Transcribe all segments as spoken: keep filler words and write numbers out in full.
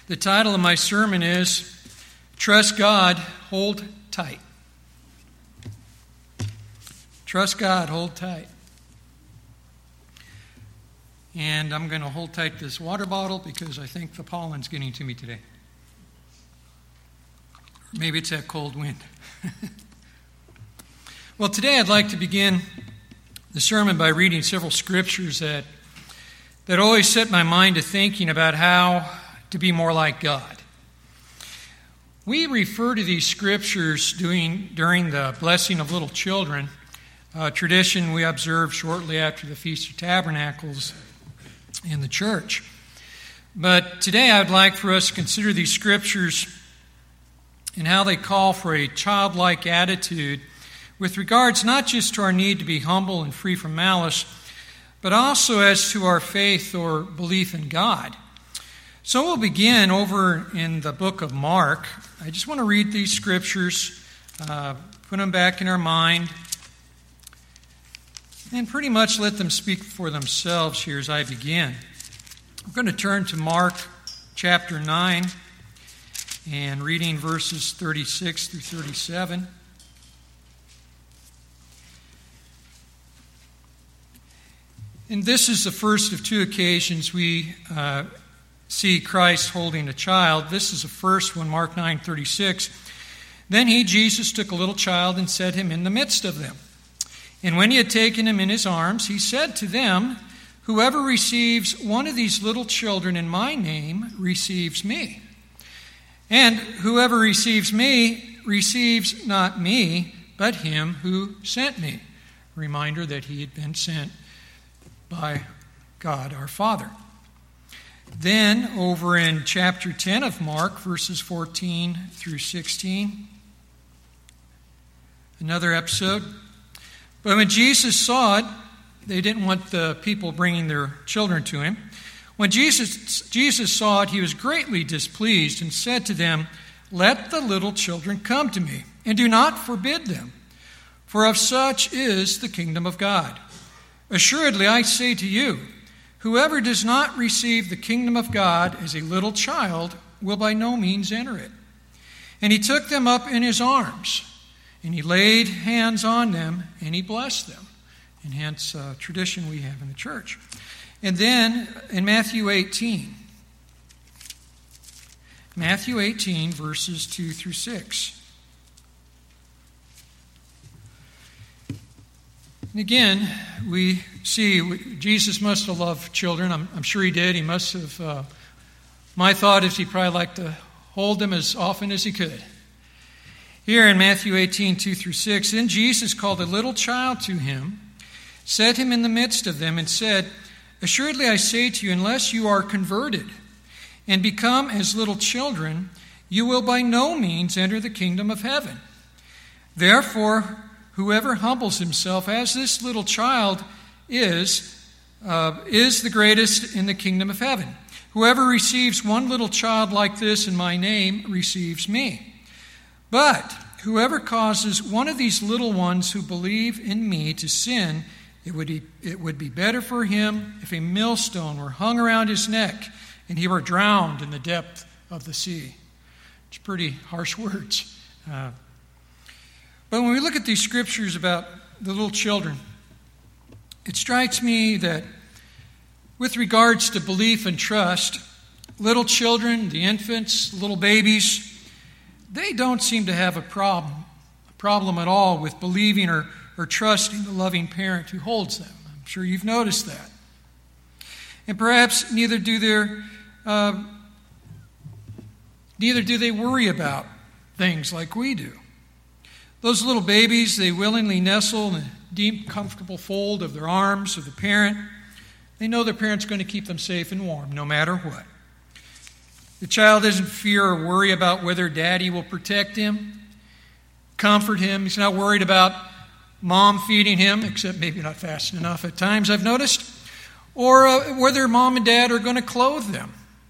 The title of my sermon is Trust God, Hold Tight. Trust God, hold tight. And I'm going to hold tight this water bottle because I think the pollen's getting to me today. Maybe it's that cold wind. Well, today I'd like to begin the sermon by reading several scriptures that, that always set my mind to thinking about how to be more like God. We refer to these scriptures doing, during the blessing of little children, a tradition we observe shortly after the Feast of Tabernacles in the church. But today I would like for us to consider these scriptures and how they call for a childlike attitude with regards not just to our need to be humble and free from malice, but also as to our faith or belief in God. So we'll begin over in the book of Mark. I just want to read these scriptures, uh, put them back in our mind, and pretty much let them speak for themselves here as I begin. I'm going to turn to Mark chapter nine and reading verses thirty-six through thirty-seven. And this is the first of two occasions we uh, see Christ holding a child. This is the first one, Mark nine thirty-six. Then he, Jesus, took a little child and set him in the midst of them. And when he had taken him in his arms, he said to them, "Whoever receives one of these little children in my name receives me. And whoever receives me receives not me, but him who sent me." Reminder that he had been sent by God our Father. Then, over in chapter ten of Mark, verses fourteen through sixteen, another episode. But when Jesus saw it, they didn't want the people bringing their children to him. When Jesus, Jesus saw it, he was greatly displeased and said to them, "Let the little children come to me, and do not forbid them, for of such is the kingdom of God. Assuredly, I say to you, whoever does not receive the kingdom of God as a little child will by no means enter it." And he took them up in his arms, and he laid hands on them, and he blessed them. And hence, uh, tradition we have in the church. And then in Matthew eighteen, Matthew eighteen, verses two through six. And again, we see Jesus must have loved children. I'm, I'm sure he did. He must have. Uh, my thought is he probably liked to hold them as often as he could. Here in Matthew eighteen, two through six, then Jesus called a little child to him, set him in the midst of them, and said, "Assuredly I say to you, unless you are converted and become as little children, you will by no means enter the kingdom of heaven. Therefore, whoever humbles himself as this little child is, uh, is the greatest in the kingdom of heaven. Whoever receives one little child like this in my name receives me. But whoever causes one of these little ones who believe in me to sin, it would be, it would be better for him if a millstone were hung around his neck and he were drowned in the depth of the sea." It's pretty harsh words. Uh, but when we look at these scriptures about the little children, it strikes me that with regards to belief and trust, little children, the infants, little babies, they don't seem to have a problem, a problem at all with believing or, or trusting the loving parent who holds them. I'm sure you've noticed that. And perhaps neither do their, uh, neither do they worry about things like we do. Those little babies, they willingly nestle in a deep, comfortable fold of their arms of the parent. They know their parent's going to keep them safe and warm, no matter what. The child doesn't fear or worry about whether daddy will protect him, comfort him. He's not worried about mom feeding him, except maybe not fast enough at times, I've noticed, or uh, whether mom and dad are going to clothe them.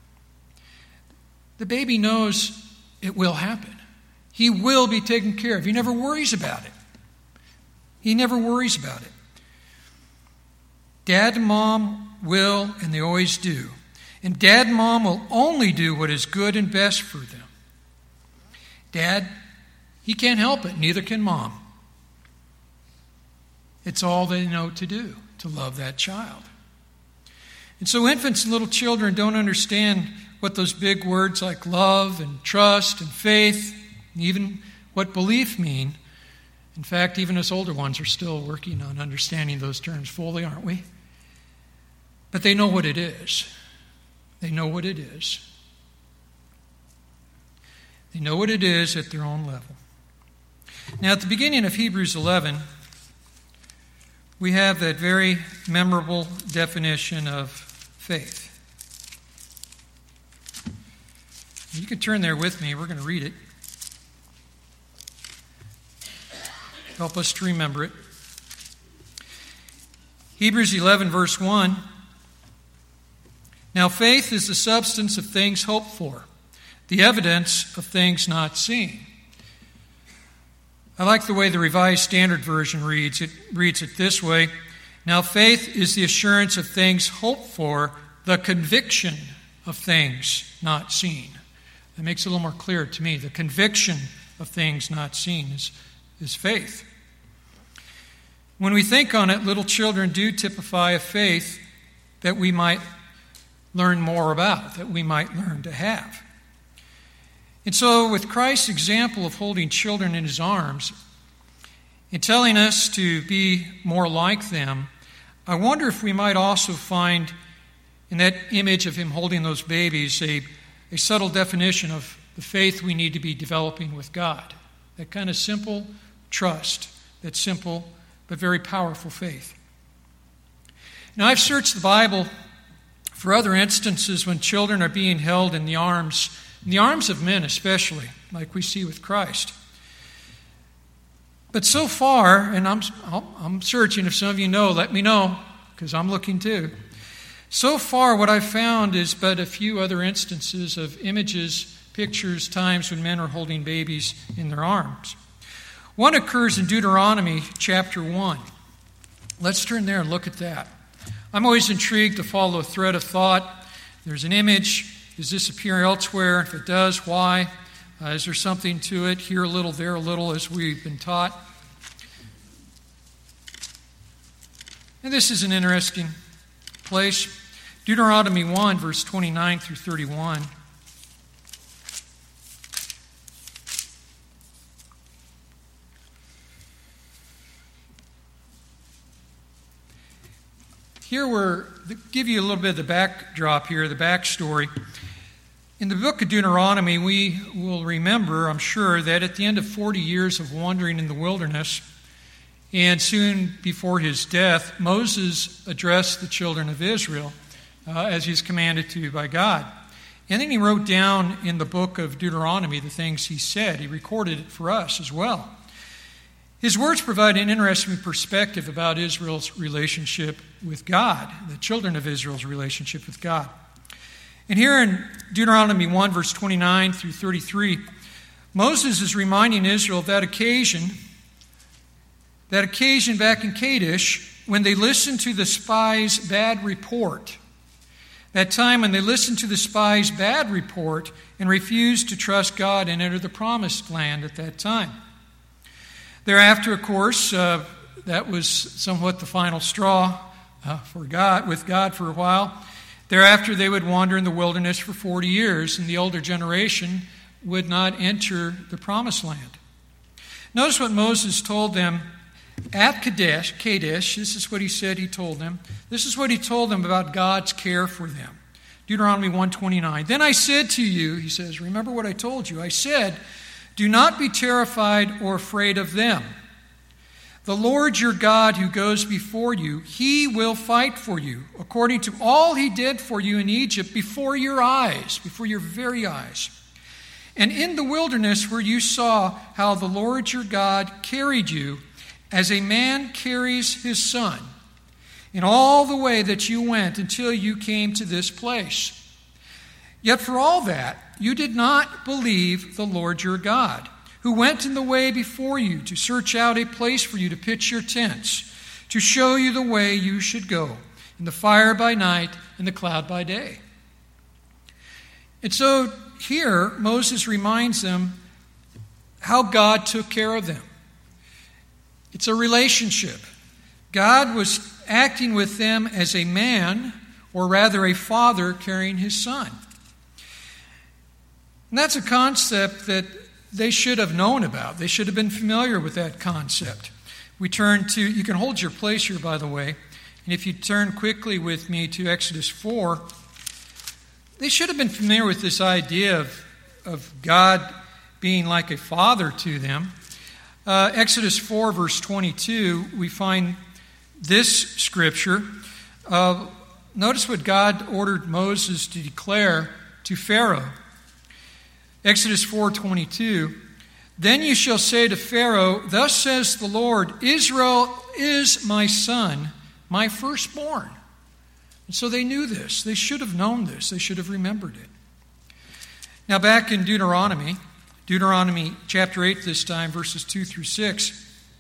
The baby knows it will happen. He will be taken care of. He never worries about it. He never worries about it. Dad and mom will, and they always do. And Dad and Mom will only do what is good and best for them. Dad, he can't help it, neither can Mom. It's all they know to do, to love that child. And so infants and little children don't understand what those big words like love and trust and faith, and even what belief mean. In fact, even us older ones are still working on understanding those terms fully, aren't we? But they know what it is. They know what it is. They know what it is at their own level. Now, at the beginning of Hebrews eleven, we have that very memorable definition of faith. You can turn there with me. We're going to read it. Help us to remember it. Hebrews eleven, verse one. Now faith is the substance of things hoped for, the evidence of things not seen. I like the way the Revised Standard Version reads. It reads it this way. Now faith is the assurance of things hoped for, the conviction of things not seen. That makes it a little more clear to me. The conviction of things not seen is, is faith. When we think on it, little children do typify a faith that we might learn more about, that we might learn to have. And so with Christ's example of holding children in his arms and telling us to be more like them, I wonder if we might also find in that image of him holding those babies a, a subtle definition of the faith we need to be developing with God. That kind of simple trust, that simple but very powerful faith. Now, I've searched the Bible for other instances when children are being held in the arms, in the arms of men especially, like we see with Christ. But so far, and I'm, I'm searching, if some of you know, let me know, because I'm looking too. So far, what I've found is but a few other instances of images, pictures, times when men are holding babies in their arms. One occurs in Deuteronomy chapter one. Let's turn there and look at that. I'm always intrigued to follow a thread of thought. There's an image. Does this appear elsewhere? If it does, why? Uh, is there something to it? Here a little, there a little, as we've been taught. And this is an interesting place. Deuteronomy one, verse twenty-nine through thirty-one. Here we're, give you a little bit of the backdrop here, the backstory. In the book of Deuteronomy, we will remember, I'm sure, that at the end of forty years of wandering in the wilderness, and soon before his death, Moses addressed the children of Israel uh, as he's commanded to by God. And then he wrote down in the book of Deuteronomy the things he said. He recorded it for us as well. His words provide an interesting perspective about Israel's relationship with God, the children of Israel's relationship with God. And here in Deuteronomy one, verse twenty-nine through thirty-three, Moses is reminding Israel of that occasion, that occasion back in Kadesh when they listened to the spies' bad report. That time when they listened to the spies' bad report and refused to trust God and enter the promised land at that time. Thereafter, of course, uh, that was somewhat the final straw uh, for God, with God for a while. Thereafter, they would wander in the wilderness for forty years, and the older generation would not enter the promised land. Notice what Moses told them at Kadesh. Kadesh, this is what he said he told them. This is what he told them about God's care for them. Deuteronomy one twenty-nine. Then I said to you, he says, remember what I told you. I said, do not be terrified or afraid of them. The Lord your God who goes before you, he will fight for you, according to all he did for you in Egypt before your eyes, before your very eyes. And in the wilderness where you saw how the Lord your God carried you, as a man carries his son, in all the way that you went until you came to this place. Yet for all that, you did not believe the Lord your God, who went in the way before you to search out a place for you to pitch your tents, to show you the way you should go, in the fire by night and the cloud by day. And so here, Moses reminds them how God took care of them. It's a relationship. God was acting with them as a man, or rather a father carrying his son. And that's a concept that they should have known about. They should have been familiar with that concept. We turn to, you can hold your place here, by the way, and if you turn quickly with me to Exodus four, they should have been familiar with this idea of, of God being like a father to them. Uh, Exodus four, verse twenty-two, we find this scripture. Uh, notice what God ordered Moses to declare to Pharaoh. Exodus four twenty-two, then you shall say to Pharaoh, thus says the Lord, Israel is my son, my firstborn. And so they knew this. They should have known this. They should have remembered it. Now back in Deuteronomy, Deuteronomy chapter eight this time, verses two through six,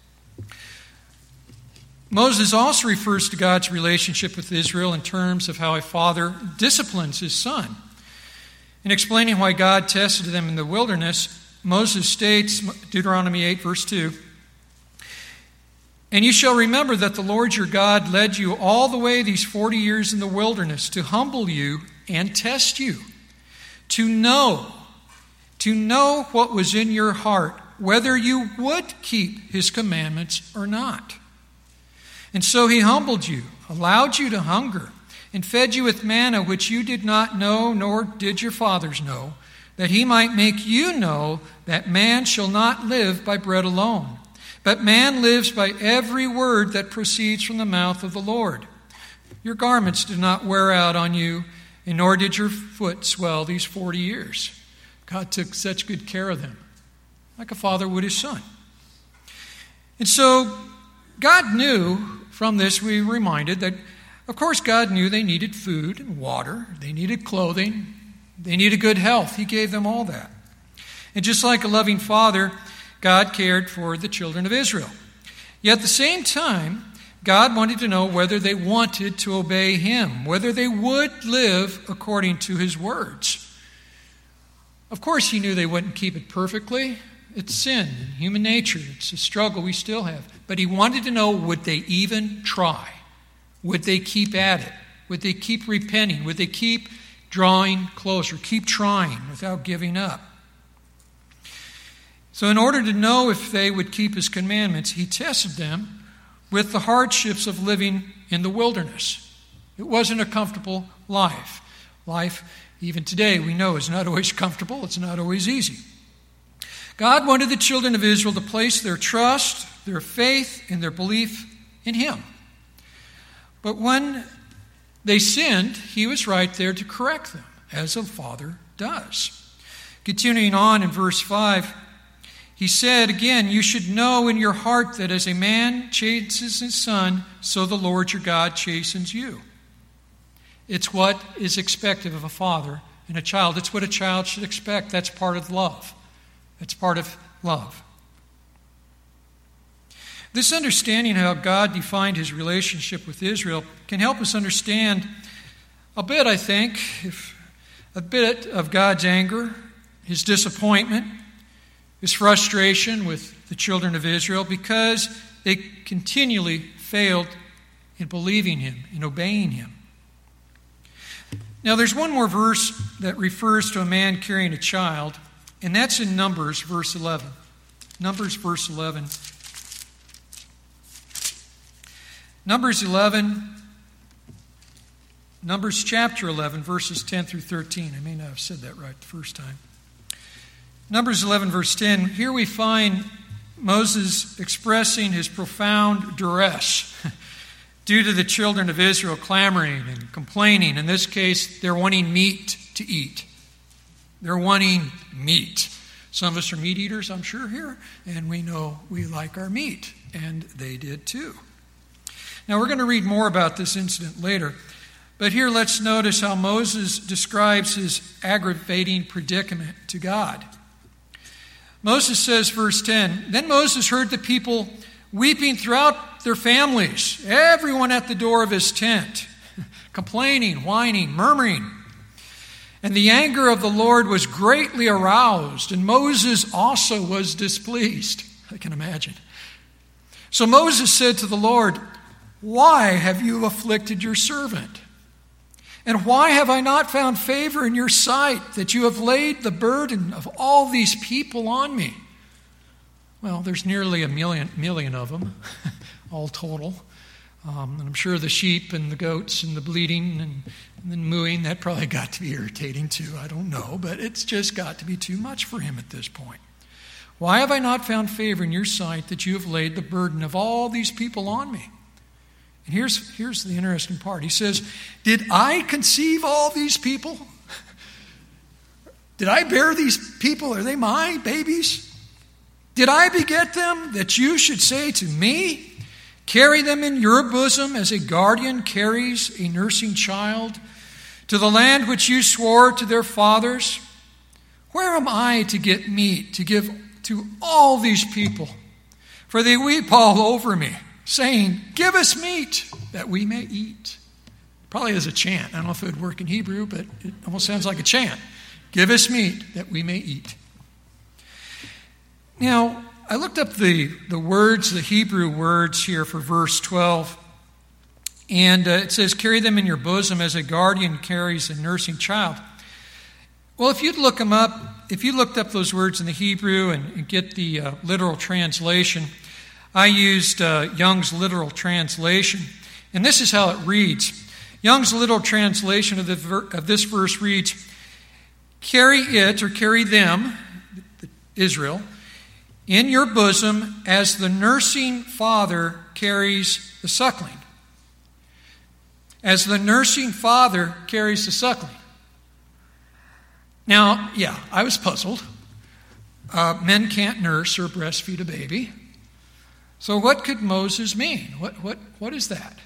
Moses also refers to God's relationship with Israel in terms of how a father disciplines his son. In explaining why God tested them in the wilderness, Moses states, Deuteronomy eight, verse two, and you shall remember that the Lord your God led you all the way these forty years in the wilderness to humble you and test you, to know, to know what was in your heart, whether you would keep his commandments or not. And so he humbled you, allowed you to hunger, and fed you with manna which you did not know, nor did your fathers know, that he might make you know that man shall not live by bread alone, but man lives by every word that proceeds from the mouth of the Lord. Your garments did not wear out on you, and nor did your foot swell these forty years. God took such good care of them, like a father would his son. And so God knew from this, we were reminded that, of course, God knew they needed food and water, they needed clothing, they needed good health. He gave them all that. And just like a loving father, God cared for the children of Israel. Yet at the same time, God wanted to know whether they wanted to obey him, whether they would live according to his words. Of course, he knew they wouldn't keep it perfectly. It's sin, human nature. It's a struggle we still have. But he wanted to know, would they even try? Would they keep at it? Would they keep repenting? Would they keep drawing closer, keep trying without giving up? So in order to know if they would keep his commandments, he tested them with the hardships of living in the wilderness. It wasn't a comfortable life. Life, even today, we know is not always comfortable. It's not always easy. God wanted the children of Israel to place their trust, their faith, and their belief in him. But when they sinned, he was right there to correct them, as a father does. Continuing on in verse five, he said, again, you should know in your heart that as a man chastens his son, so the Lord your God chastens you. It's what is expected of a father and a child. It's what a child should expect. That's part of love. That's part of love. This understanding how God defined his relationship with Israel can help us understand a bit, I think, if a bit of God's anger, his disappointment, his frustration with the children of Israel because they continually failed in believing him, in obeying him. Now, there's one more verse that refers to a man carrying a child, and that's in Numbers, verse eleven. Numbers, verse eleven. Numbers eleven, Numbers chapter eleven, verses ten through thirteen. I may not have said that right the first time. Numbers eleven, verse ten. Here we find Moses expressing his profound duress due to the children of Israel clamoring and complaining. In this case, they're wanting meat to eat. They're wanting meat. Some of us are meat eaters, I'm sure, here, and we know we like our meat, and they did too. Now, we're going to read more about this incident later, but here let's notice how Moses describes his aggravating predicament to God. Moses says, verse ten, then Moses heard the people weeping throughout their families, everyone at the door of his tent, complaining, whining, murmuring. And the anger of the Lord was greatly aroused, and Moses also was displeased. I can imagine. So Moses said to the Lord, "Why have you afflicted your servant? And why have I not found favor in your sight that you have laid the burden of all these people on me?" Well, there's nearly a million, million of them, all total. Um, and I'm sure the sheep and the goats and the bleating and, and the mooing, that probably got to be irritating too. I don't know, but it's just got to be too much for him at this point. "Why have I not found favor in your sight that you have laid the burden of all these people on me?" And here's, here's the interesting part. He says, "Did I conceive all these people? Did I bear these people? Are they my babies? Did I beget them that you should say to me, 'Carry them in your bosom as a guardian carries a nursing child to the land which you swore to their fathers'? Where am I to get meat to give to all these people? For they weep all over me, saying, 'Give us meat that we may eat.'" Probably as a chant. I don't know if it would work in Hebrew, but it almost sounds like a chant. "Give us meat that we may eat." Now, I looked up the, the words, the Hebrew words here for verse twelve. And uh, it says, "Carry them in your bosom as a guardian carries a nursing child." Well, if you'd look them up, if you looked up those words in the Hebrew and, and get the uh, literal translation, I used uh, Young's literal translation. And this is how it reads. Young's literal translation of, the ver- of this verse reads, "Carry it," or carry them, Israel, "in your bosom as the nursing father carries the suckling." As the nursing father carries the suckling. Now, yeah, I was puzzled. Uh, men can't nurse or breastfeed a baby. So what could Moses mean? What, what, what is that?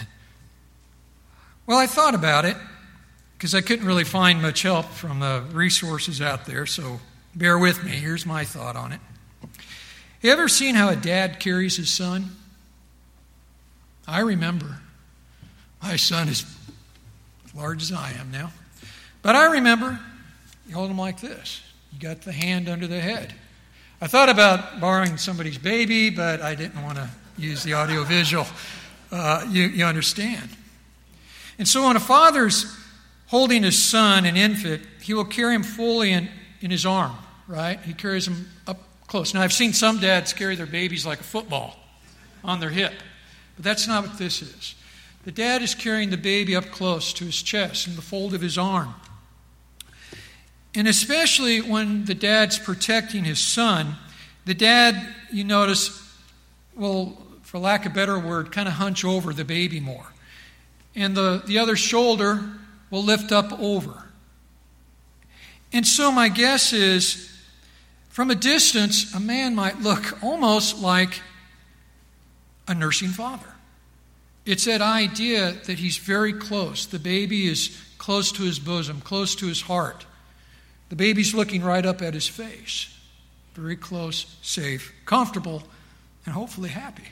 Well, I thought about it because I couldn't really find much help from the resources out there, so bear with me. Here's my thought on it. You ever seen how a dad carries his son? I remember. My son is as large as I am now. But I remember you hold him like this. You got the hand under the head. I thought about borrowing somebody's baby, but I didn't want to use the audio-visual. Uh, you, you understand. And so when a father's holding his son, an infant, he will carry him fully in, in his arm, right? He carries him up close. Now, I've seen some dads carry their babies like a football on their hip, but that's not what this is. The dad is carrying the baby up close to his chest in the fold of his arm. And especially when the dad's protecting his son, the dad, you notice, will, for lack of a better word, kind of hunch over the baby more. And the, the other shoulder will lift up over. And so my guess is, from a distance, a man might look almost like a nursing father. It's that idea that he's very close. The baby is close to his bosom, close to his heart. The baby's looking right up at his face. Very close, safe, comfortable, and hopefully happy.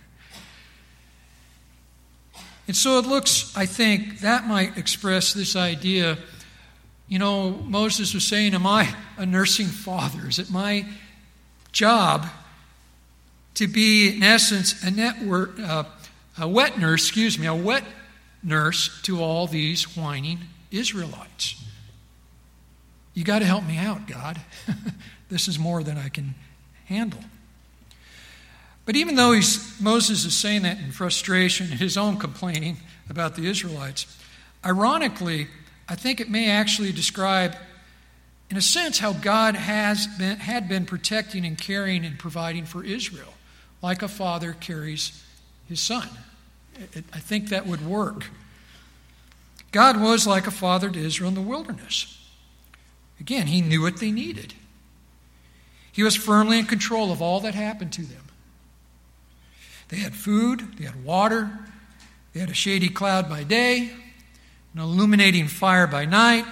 And so it looks, I think, that might express this idea. You know, Moses was saying, am I a nursing father? Is it my job to be, in essence, a, network, uh, a wet nurse, excuse me, a wet nurse to all these whining Israelites? You got to help me out, God. This is more than I can handle. But even though he's, Moses is saying that in frustration, his own complaining about the Israelites, ironically, I think it may actually describe, in a sense, how God has been, had been protecting and caring and providing for Israel, like a father carries his son. It, I think that would work. God was like a father to Israel in the wilderness. Again, he knew what they needed. He was firmly in control of all that happened to them. They had food, they had water, they had a shady cloud by day, an illuminating fire by night,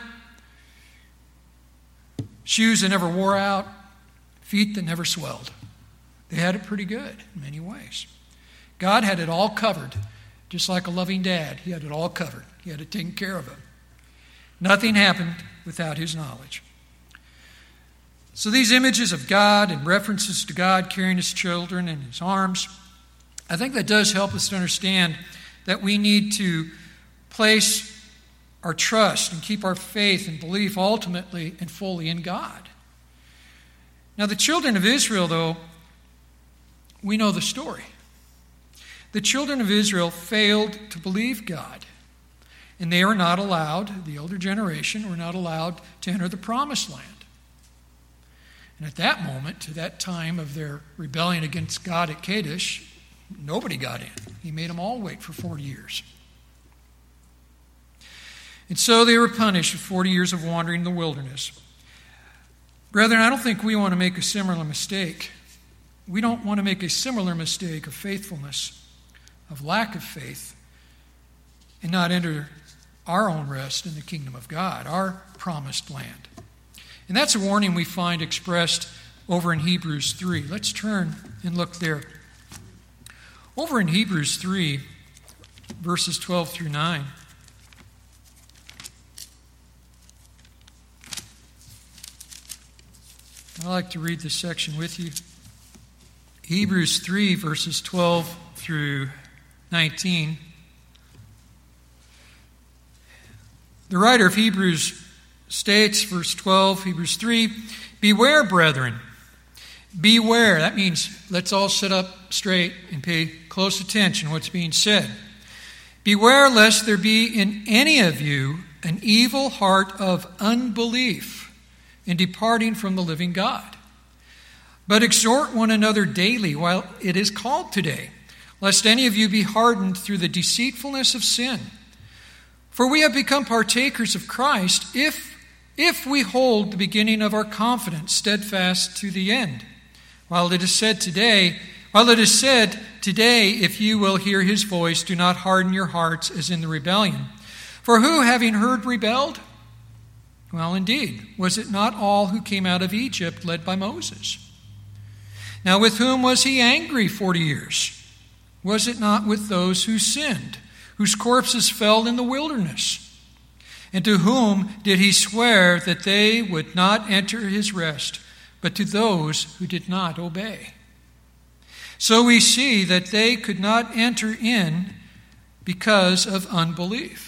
shoes that never wore out, feet that never swelled. They had it pretty good in many ways. God had it all covered, just like a loving dad. He had it all covered. He had it taken care of it. Nothing happened without his knowledge. So these images of God and references to God carrying his children in his arms, I think that does help us to understand that we need to place our trust and keep our faith and belief ultimately and fully in God. Now, the children of Israel, though, we know the story. The children of Israel failed to believe God, and they were not allowed, the older generation, were not allowed to enter the promised land. And at that moment, to that time of their rebellion against God at Kadesh, nobody got in. He made them all wait for forty years. And so they were punished with forty years of wandering in the wilderness. Brethren, I don't think we want to make a similar mistake. We don't want to make a similar mistake of faithfulness, of lack of faith, and not enter our own rest in the kingdom of God, our promised land. And that's a warning we find expressed over in Hebrews three. Let's turn and look there. Over in Hebrews three, verses twelve through nine. I'd like to read this section with you. Hebrews three, verses twelve through nineteen. The writer of Hebrews states, verse twelve, Hebrews three, "Beware, brethren, beware." That means let's all sit up straight and pay close attention to what's being said. "Beware lest there be in any of you an evil heart of unbelief in departing from the living God. But exhort one another daily while it is called today, lest any of you be hardened through the deceitfulness of sin. For we have become partakers of Christ if, if we hold the beginning of our confidence steadfast to the end. While it is said today, while it is said today, if you will hear his voice, do not harden your hearts as in the rebellion. For who, having heard, rebelled? Well, indeed, was it not all who came out of Egypt led by Moses? Now, with whom was he angry forty years? Was it not with those who sinned, whose corpses fell in the wilderness? And to whom did he swear that they would not enter his rest, but to those who did not obey? So we see that they could not enter in because of unbelief.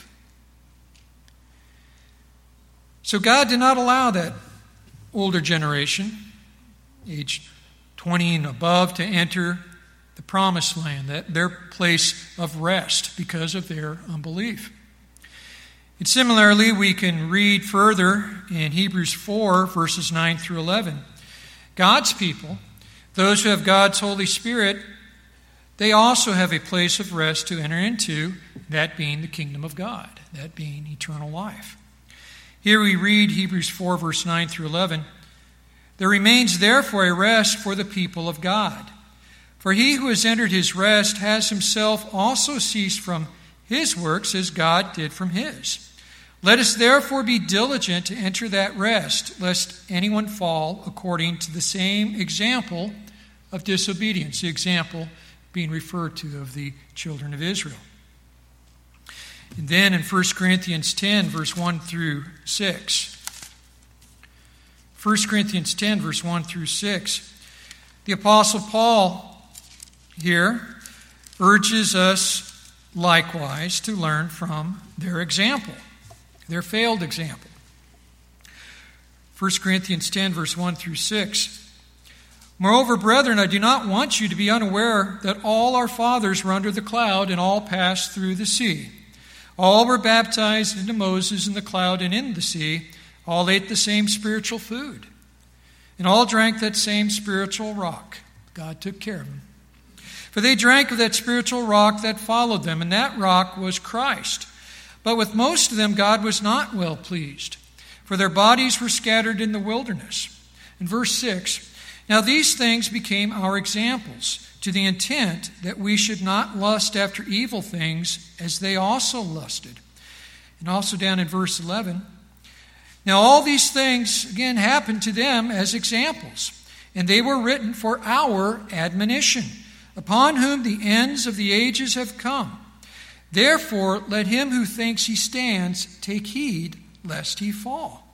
So God did not allow that older generation, age twenty and above, to enter the promised land, that their place of rest, because of their unbelief. And similarly, we can read further in Hebrews four, verses nine through eleven. God's people, those who have God's Holy Spirit, they also have a place of rest to enter into, that being the kingdom of God, that being eternal life. Here we read Hebrews four, verse nine through eleven. "There remains therefore a rest for the people of God. For he who has entered his rest has himself also ceased from his works as God did from his. Let us therefore be diligent to enter that rest, lest anyone fall according to the same example of disobedience." The example being referred to of the children of Israel. And then in First Corinthians ten, verse one through six. First Corinthians ten, verse one through six. The Apostle Paul here urges us likewise to learn from their example, their failed example. First Corinthians ten, verse one through six. "Moreover, brethren, I do not want you to be unaware that all our fathers were under the cloud and all passed through the sea. All were baptized into Moses in the cloud and in the sea. All ate the same spiritual food. And all drank that same spiritual rock." God took care of them. "For they drank of that spiritual rock that followed them, and that rock was Christ. But with most of them God was not well pleased, for their bodies were scattered in the wilderness." In verse six, "Now these things became our examples, to the intent that we should not lust after evil things as they also lusted." And also down in verse eleven, "Now all these things, again, happened to them as examples, and they were written for our admonition, upon whom the ends of the ages have come. Therefore let him who thinks he stands take heed lest he fall.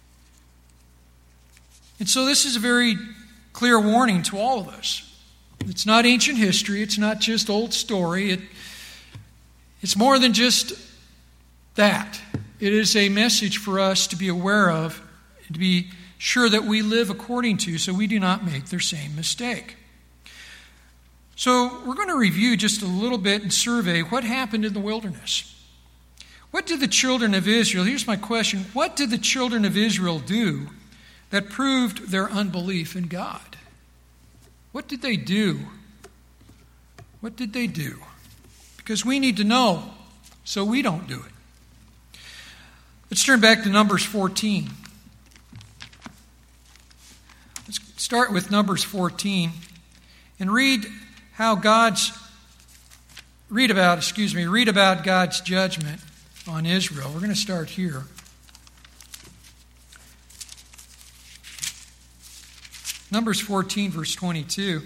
And so this is a very clear warning to all of us. It's not ancient history. It's not just old story. It, it's more than just that. It is a message for us to be aware of and to be sure that we live according to, so we do not make their same mistake. So we're going to review just a little bit and survey what happened in the wilderness. What did the children of Israel, here's my question, what did the children of Israel do that proved their unbelief in God? What did they do? What did they do? Because we need to know so we don't do it. Let's turn back to Numbers fourteen. Let's start with Numbers fourteen and read how God's read about, excuse me, read about God's judgment on Israel. We're going to start here. Numbers fourteen, verse twenty-two.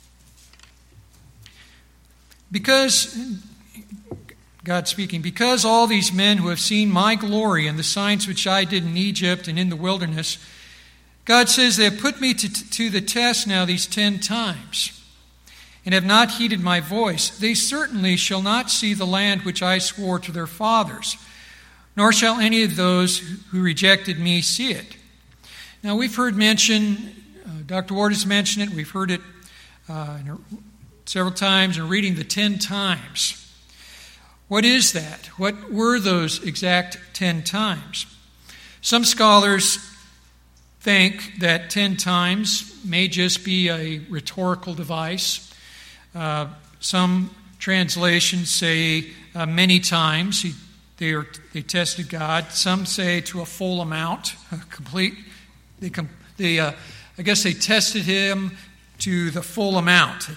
Because, God speaking, because all these men who have seen my glory and the signs which I did in Egypt and in the wilderness, God says they have put me to, to the test now these ten times and have not heeded my voice. They certainly shall not see the land which I swore to their fathers, nor shall any of those who rejected me see it. Now we've heard mention, uh, Doctor Ward has mentioned it, we've heard it uh, several times and reading the ten times. What is that? What were those exact ten times? Some scholars think that ten times may just be a rhetorical device. Uh, some translations say uh, many times he, they, are, they tested God. Some say to a full amount, a complete. They, they uh, I guess they tested him to the full amount.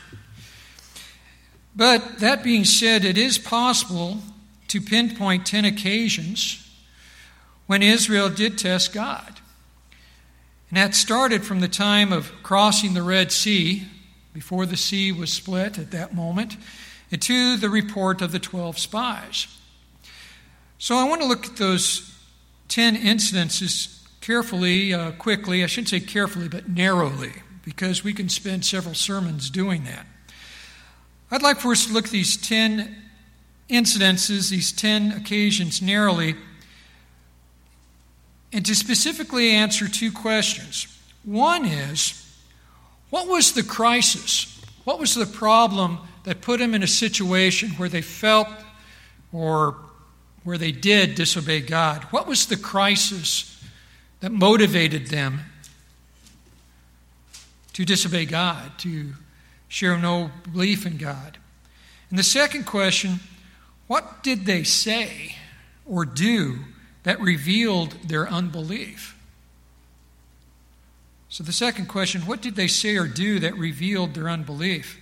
But that being said, it is possible to pinpoint ten occasions when Israel did test God. And that started from the time of crossing the Red Sea, before the sea was split at that moment, and to the report of the twelve spies. So I want to look at those ten incidences carefully, uh, quickly. I shouldn't say carefully, but narrowly, because we can spend several sermons doing that. I'd like for us to look at these ten incidences, these ten occasions narrowly, and to specifically answer two questions. One is, what was the crisis? What was the problem that put them in a situation where they felt or where they did disobey God? What was the crisis that motivated them to disobey God, to share no belief in God? And the second question, what did they say or do that revealed their unbelief? So the second question, what did they say or do that revealed their unbelief?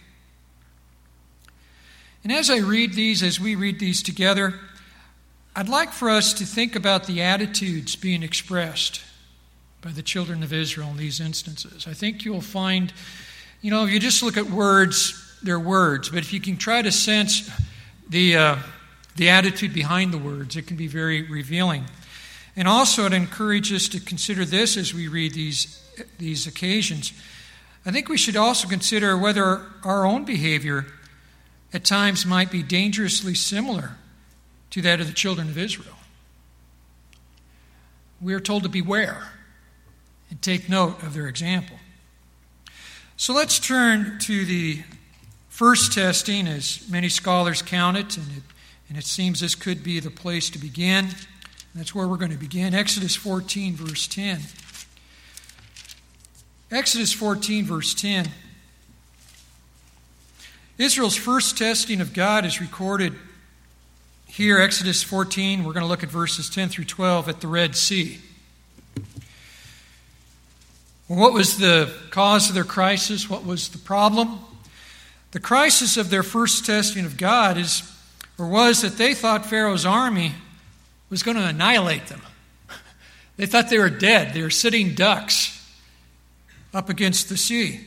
And as I read these, as we read these together, I'd like for us to think about the attitudes being expressed by the children of Israel in these instances. I think you'll find, you know, if you just look at words, they're words, but if you can try to sense the uh, the attitude behind the words, it can be very revealing. And also, I'd encourage us to consider this as we read these these occasions. I think we should also consider whether our own behavior at times might be dangerously similar to that of the children of Israel. We are told to beware and take note of their example. So let's turn to the first testing, as many scholars count it, and it, and it seems this could be the place to begin. That's where we're going to begin. Exodus fourteen, verse ten. Exodus fourteen, verse ten. Israel's first testing of God is recorded here, Exodus fourteen. We're going to look at verses ten through twelve at the Red Sea. Well, what was the cause of their crisis? What was the problem? The crisis of their first testing of God is, or was, that they thought Pharaoh's army was going to annihilate them. They thought they were dead. They were sitting ducks up against the sea.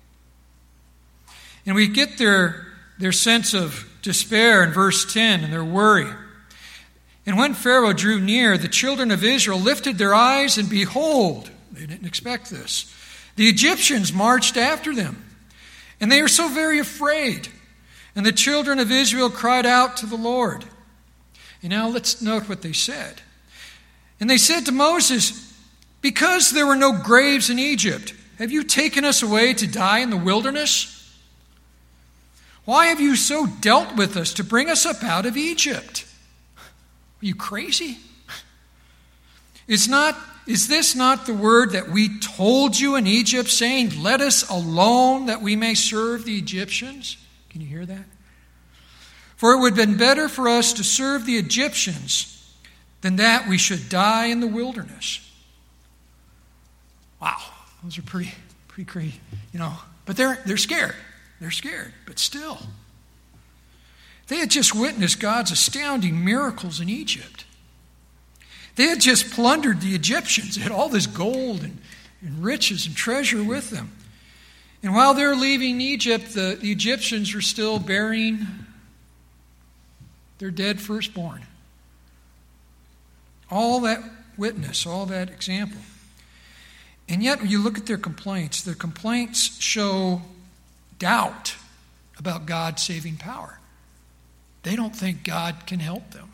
And we get their, their sense of despair in verse ten and their worry. And when Pharaoh drew near, the children of Israel lifted their eyes, and behold, they didn't expect this, the Egyptians marched after them. And they were so very afraid. And the children of Israel cried out to the Lord. And now let's note what they said. And they said to Moses, because there were no graves in Egypt, have you taken us away to die in the wilderness? Why have you so dealt with us to bring us up out of Egypt? Are you crazy? Is not, is this not the word that we told you in Egypt, saying, let us alone that we may serve the Egyptians? Can you hear that? For it would have been better for us to serve the Egyptians than that we should die in the wilderness. Wow, those are pretty, pretty crazy, you know. But they're they're scared. They're scared, but still. They had just witnessed God's astounding miracles in Egypt. They had just plundered the Egyptians. They had all this gold and, and riches and treasure with them. And while they're leaving Egypt, the, the Egyptians are still burying their dead firstborn. All that witness, all that example. And yet, when you look at their complaints, their complaints show doubt about God's saving power. They don't think God can help them.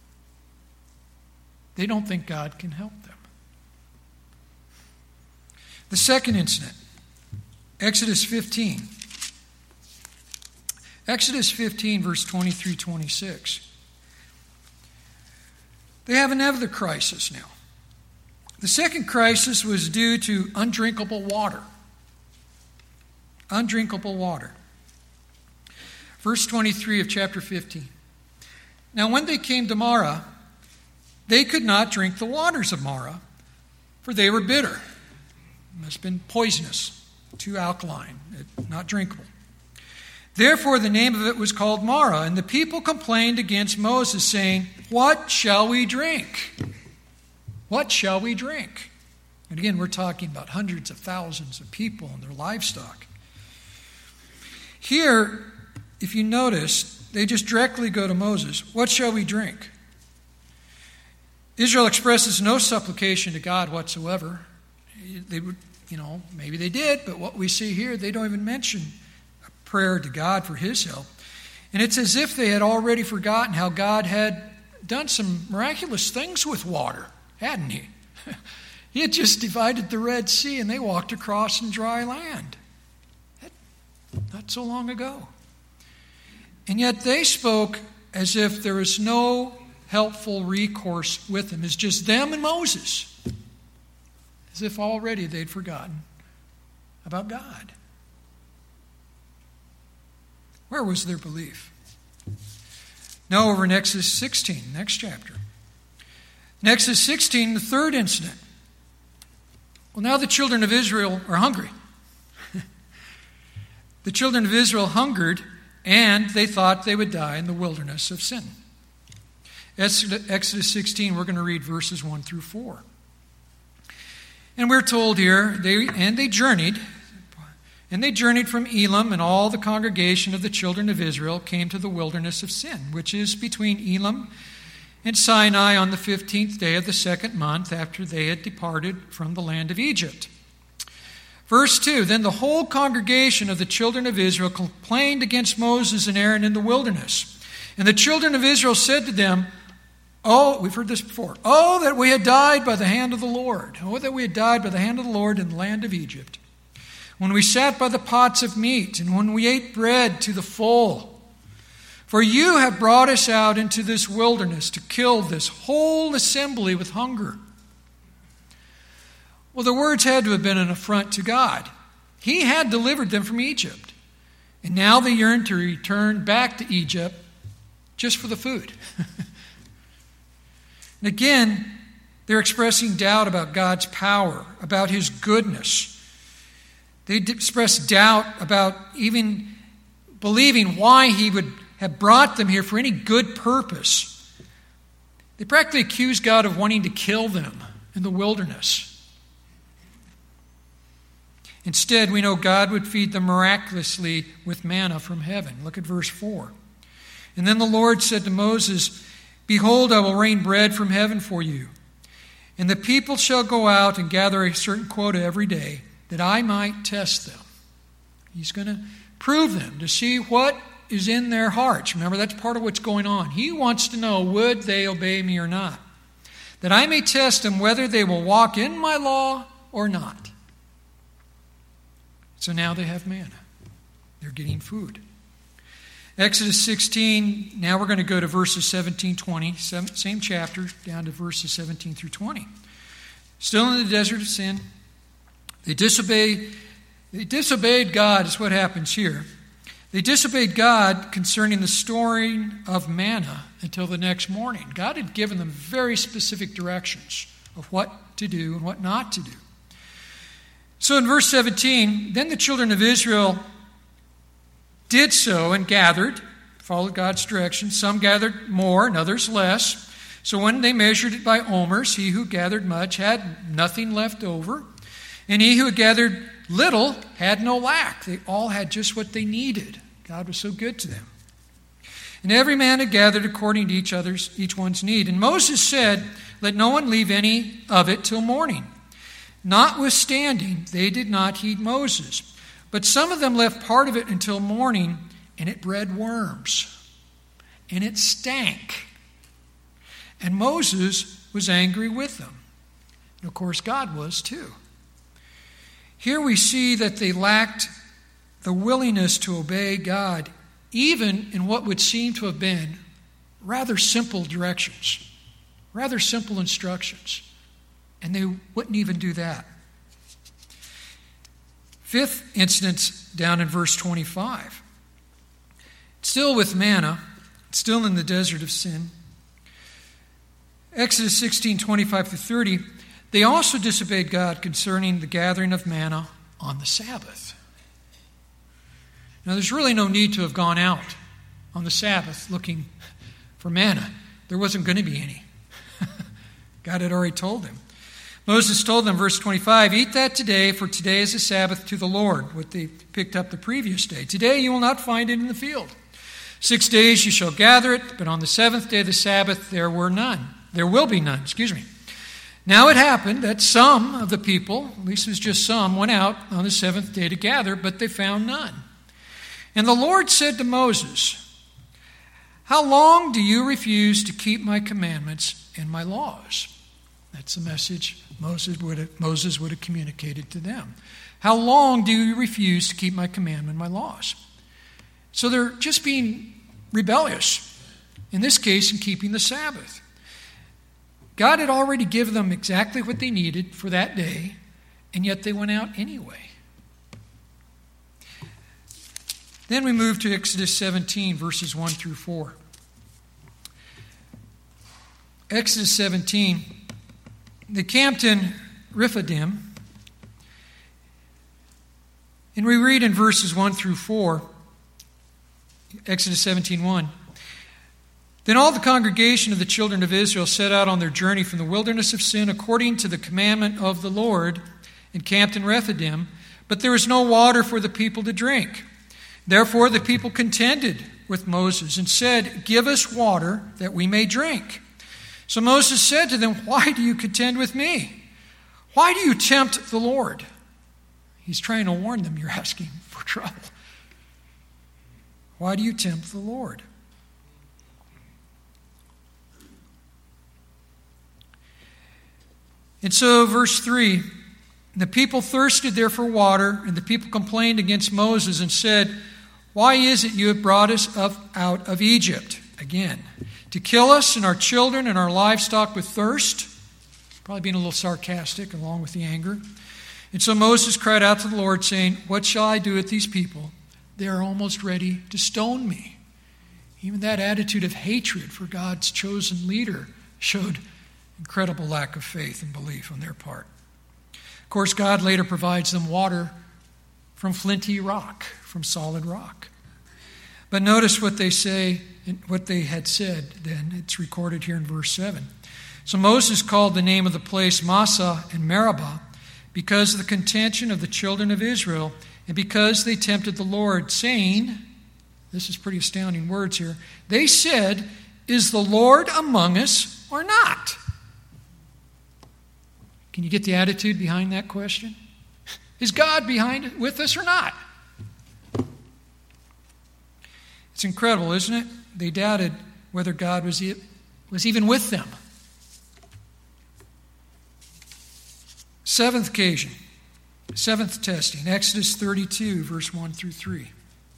They don't think God can help them. The second incident, Exodus fifteen. Exodus fifteen, verse twenty-three, twenty-six. They have another crisis now. The second crisis was due to undrinkable water. Undrinkable water. Verse twenty-three of chapter fifteen. Now when they came to Marah, they could not drink the waters of Marah, for they were bitter. It must have been poisonous, too alkaline, not drinkable. Therefore the name of it was called Marah, and the people complained against Moses, saying, what shall we drink? What shall we drink? And again, we're talking about hundreds of thousands of people and their livestock. Here, if you notice, they just directly go to Moses. What shall we drink? Israel expresses no supplication to God whatsoever. They would, you know, maybe they did, but what we see here, they don't even mention a prayer to God for his help. And it's as if they had already forgotten how God had done some miraculous things with water, hadn't he? He had just divided the Red Sea and they walked across in dry land. Not so long ago. And yet they spoke as if there was no helpful recourse with them. It's just them and Moses. As if already they'd forgotten about God. Where was their belief? Now over in Exodus sixteen, next chapter. In Exodus sixteen, the third incident. Well, now the children of Israel are hungry. The children of Israel hungered, and they thought they would die in the wilderness of sin. Exodus sixteen, we're going to read verses one through four. And we're told here, they and they journeyed, and they journeyed from Elim, and all the congregation of the children of Israel came to the wilderness of Sin, which is between Elim and Sinai on the fifteenth day of the second month after they had departed from the land of Egypt. Verse two, then the whole congregation of the children of Israel complained against Moses and Aaron in the wilderness. And the children of Israel said to them, oh, we've heard this before, oh, that we had died by the hand of the Lord. Oh, that we had died by the hand of the Lord in the land of Egypt. When we sat by the pots of meat, and when we ate bread to the full. For you have brought us out into this wilderness to kill this whole assembly with hunger. Well, the words had to have been an affront to God. He had delivered them from Egypt. And now they yearn to return back to Egypt just for the food. And again, they're expressing doubt about God's power, about his goodness. They express doubt about even believing why he would have brought them here for any good purpose. They practically accuse God of wanting to kill them in the wilderness. Instead, we know God would feed them miraculously with manna from heaven. Look at verse four. And then the Lord said to Moses, Behold, I will rain bread from heaven for you. And the people shall go out and gather a certain quota every day, that I might test them. He's going to prove them to see what is in their hearts. Remember, that's part of what's going on. He wants to know, would they obey me or not? That I may test them whether they will walk in my law or not. So now they have manna. They're getting food. Exodus sixteen, now we're going to go to verses seventeen, twenty, same chapter, down to verses seventeen through twenty. Still in the desert of sin, they disobeyed, they disobeyed God, is what happens here. They disobeyed God concerning the storing of manna until the next morning. God had given them very specific directions of what to do and what not to do. So in verse seventeen, then the children of Israel did so and gathered, followed God's direction. Some gathered more and others less. So when they measured it by omers, he who gathered much had nothing left over, and he who had gathered little had no lack. They all had just what they needed. God was so good to them. And every man had gathered according to each other's, each one's need. And Moses said, let no one leave any of it till morning. Notwithstanding, they did not heed Moses. But some of them left part of it until morning, and it bred worms, and it stank. And Moses was angry with them. And of course, God was too. Here we see that they lacked the willingness to obey God, even in what would seem to have been rather simple directions, rather simple instructions. And they wouldn't even do that. Fifth instance down in verse twenty-five. Still with manna, still in the desert of sin. Exodus sixteen, twenty-five through thirty. They also disobeyed God concerning the gathering of manna on the Sabbath. Now there's really no need to have gone out on the Sabbath looking for manna. There wasn't going to be any. God had already told them. Moses told them, verse twenty-five, eat that today, for today is a Sabbath to the Lord, what they picked up the previous day. Today you will not find it in the field. Six days you shall gather it, but on the seventh day of the Sabbath there were none. There will be none, excuse me. Now it happened that some of the people, at least it was just some, went out on the seventh day to gather, but they found none. And the Lord said to Moses, how long do you refuse to keep my commandments and my laws? That's the message Moses would have, Moses would have communicated to them. How long do you refuse to keep my commandment and my laws? So they're just being rebellious, in this case in keeping the Sabbath. God had already given them exactly what they needed for that day, and yet they went out anyway. Then we move to Exodus seventeen, verses one through four. Exodus seventeen. They camped in Rephidim, and we read in verses one through four, Exodus seventeen, one. Then all the congregation of the children of Israel set out on their journey from the wilderness of sin according to the commandment of the Lord, and camped in Rephidim, but there was no water for the people to drink. Therefore the people contended with Moses and said, give us water that we may drink. So Moses said to them, why do you contend with me? Why do you tempt the Lord? He's trying to warn them, you're asking for trouble. Why do you tempt the Lord? And so, verse three, the people thirsted there for water, and the people complained against Moses and said, why is it you have brought us up out of Egypt? Again, to kill us and our children and our livestock with thirst? Probably being a little sarcastic along with the anger. And so Moses cried out to the Lord, saying, what shall I do with these people? They are almost ready to stone me. Even that attitude of hatred for God's chosen leader showed incredible lack of faith and belief on their part. Of course, God later provides them water from flinty rock, from solid rock. But notice what they say, what they had said then. It's recorded here in verse seven. So Moses called the name of the place Massah and Meribah because of the contention of the children of Israel and because they tempted the Lord, saying, this is pretty astounding words here, they said, is the Lord among us or not? Can you get the attitude behind that question? Is God behind it with us or not? It's incredible, isn't it? They doubted whether God was, was even with them. Seventh occasion, seventh testing, Exodus thirty-two, verse one through three.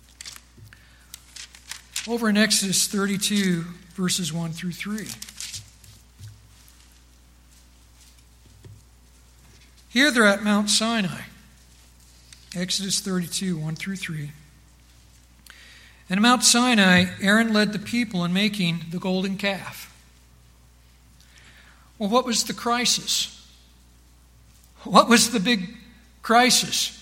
Over in Exodus thirty-two, verses one through three. Here they're at Mount Sinai. Exodus thirty-two, one through three. And at Mount Sinai, Aaron led the people in making the golden calf. Well, what was the crisis? What was the big crisis?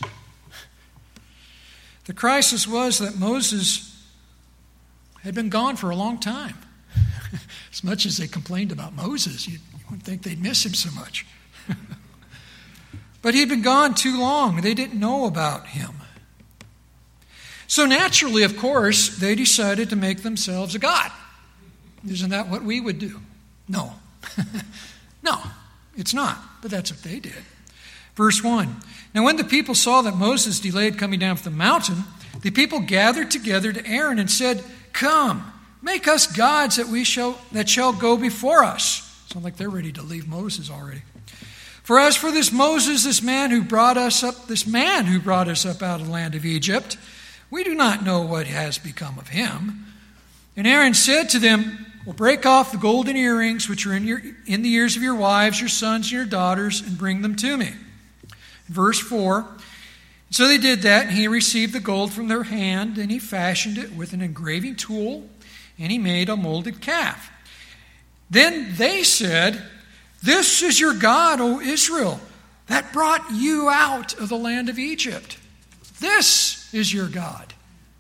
The crisis was that Moses had been gone for a long time. As much as they complained about Moses, you wouldn't think they'd miss him so much. But he'd been gone too long. They didn't know about him. So naturally, of course, they decided to make themselves a god. Isn't that what we would do? No. No, it's not. But that's what they did. Verse one. Now when the people saw that Moses delayed coming down from the mountain, the people gathered together to Aaron and said, "Come, make us gods that we shall that shall go before us." Sound like they're ready to leave Moses already. "For as for this Moses, this man who brought us up, this man who brought us up out of the land of Egypt, we do not know what has become of him." And Aaron said to them, "Well, break off the golden earrings which are in your in the ears of your wives, your sons, and your daughters, and bring them to me." Verse four. So they did that, and he received the gold from their hand, and he fashioned it with an engraving tool, and he made a molded calf. Then they said, "This is your God, O Israel, that brought you out of the land of Egypt. This is your God."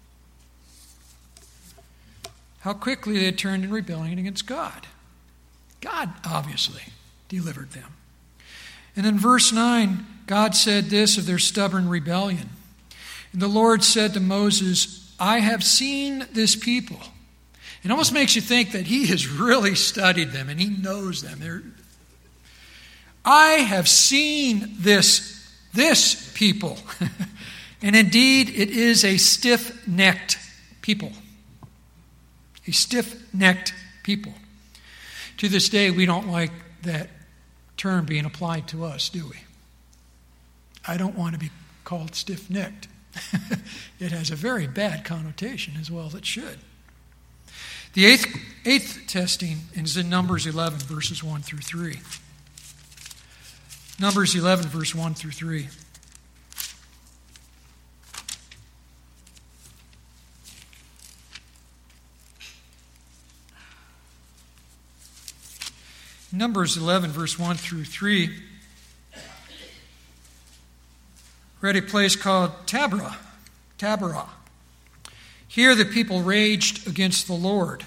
How quickly they turned in rebellion against God. God obviously delivered them. And in verse nine, God said this of their stubborn rebellion. And the Lord said to Moses, "I have seen this people." It almost makes you think that he has really studied them and he knows them. They're, I have seen this, this people. And indeed, it is a stiff-necked people. A stiff-necked people. To this day, we don't like that term being applied to us, do we? I don't want to be called stiff-necked. It has a very bad connotation as well as it should. The eighth, eighth testing is in Numbers eleven, verses one through three. Numbers eleven, verse one through three. Numbers eleven, verse one through three. We're at a place called Taberah. Taberah. Here the people raged against the Lord.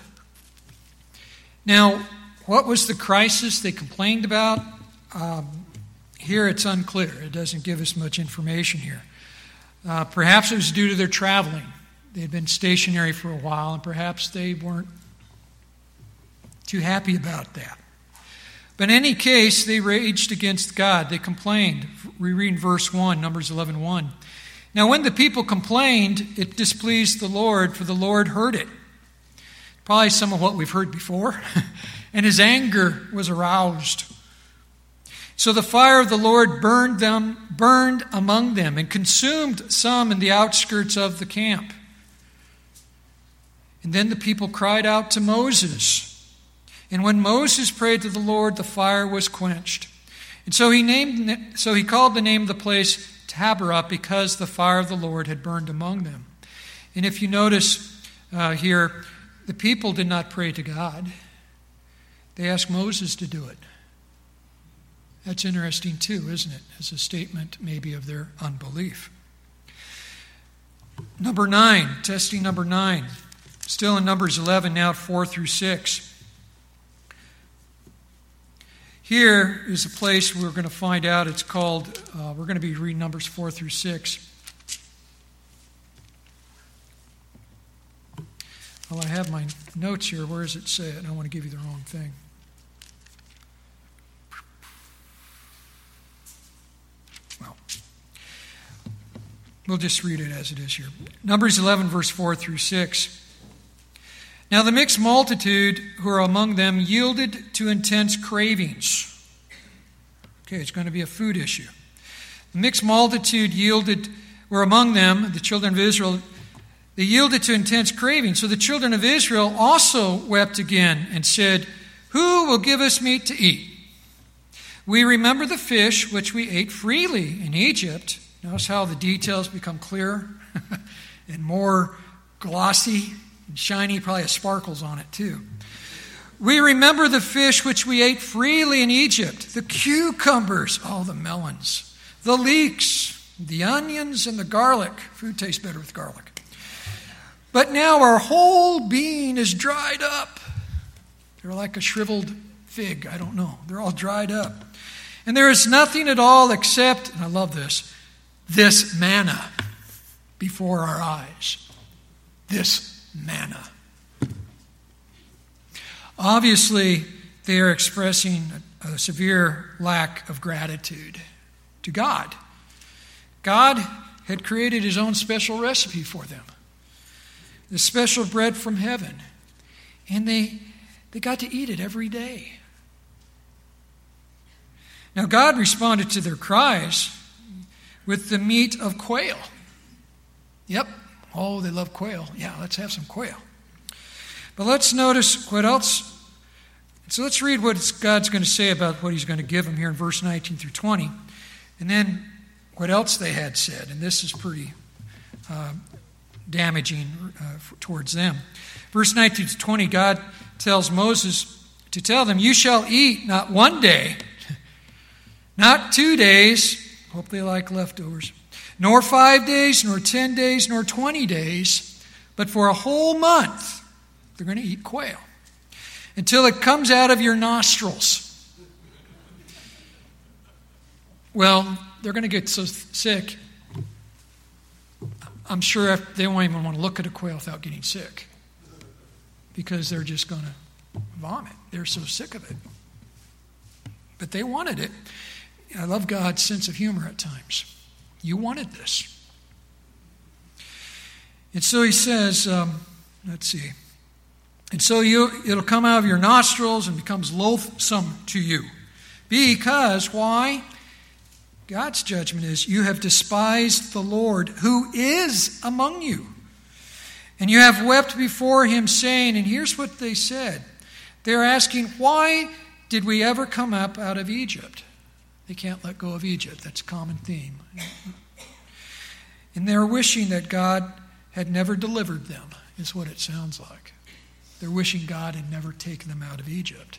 Now, what was the crisis they complained about? Um, here it's unclear. It doesn't give us much information here. Uh, perhaps it was due to their traveling. They had been stationary for a while, and perhaps they weren't too happy about that. But in any case, they raged against God. They complained. We read in verse one, Numbers eleven one. Now when the people complained, it displeased the Lord, for the Lord heard it. Probably some of what we've heard before. And his anger was aroused. So the fire of the Lord burned them, burned among them, and consumed some in the outskirts of the camp. And then the people cried out to Moses. And when Moses prayed to the Lord, the fire was quenched. And so he named, so he called the name of the place Taberah, because the fire of the Lord had burned among them. And if you notice uh, here, the people did not pray to God. They asked Moses to do it. That's interesting too, isn't it? As a statement maybe of their unbelief. Number nine, testing number nine. Still in Numbers eleven, now four through six. Here is a place we're going to find out. It's called, uh, we're going to be reading Numbers four through six. Well, I have my notes here. Where does it say it? I don't want to give you the wrong thing. Well, we'll just read it as it is here. Numbers eleven, verse four through six. Now the mixed multitude who are among them yielded to intense cravings. Okay, it's going to be a food issue. The mixed multitude yielded, were among them, the children of Israel, they yielded to intense craving. So the children of Israel also wept again and said, "Who will give us meat to eat? We remember the fish which we ate freely in Egypt." Notice how the details become clearer and more glossy and shiny, probably has sparkles on it too. "We remember the fish which we ate freely in Egypt, the cucumbers," oh, the melons, "the leeks, the onions, and the garlic." Food tastes better with garlic. "But now our whole being is dried up." They're like a shriveled fig. I don't know. They're all dried up. "And there is nothing at all except," and I love this, "this manna before our eyes." This manna. Obviously, they are expressing a severe lack of gratitude to God. God had created his own special recipe for them. The special bread from heaven. And they, they got to eat it every day. Now God responded to their cries with the meat of quail. Yep. Oh, they love quail. Yeah, let's have some quail. But let's notice what else. So let's read what God's going to say about what he's going to give them here in verse nineteen through twenty. And then what else they had said. And this is pretty uh, damaging uh, towards them. Verse nineteen to twenty, God tells Moses to tell them, "You shall eat not one day, not two days," hope they like leftovers, "nor five days, nor ten days, nor twenty days, but for a whole month they're going to eat quail, until it comes out of your nostrils." Well, they're going to get so sick, I'm sure they won't even want to look at a quail without getting sick, because they're just going to vomit. They're so sick of it. But they wanted it. I love God's sense of humor at times. You wanted this. And so he says, um, let's see. "And so you, it'll come out of your nostrils and becomes loathsome to you. Because," why? God's judgment is, "you have despised the Lord who is among you. And you have wept before him, saying," and here's what they said. They're asking, "Why did we ever come up out of Egypt?" They can't let go of Egypt. That's a common theme. And they're wishing that God had never delivered them, is what it sounds like. They're wishing God had never taken them out of Egypt.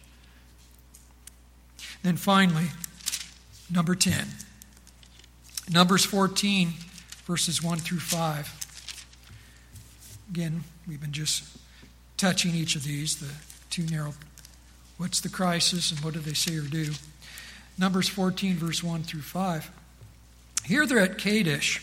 Then finally, number ten. Numbers fourteen, verses one through five. Again, we've been just touching each of these, the two narrow. What's the crisis and what do they say or do? Numbers fourteen, verse one through five. Here they're at Kadesh.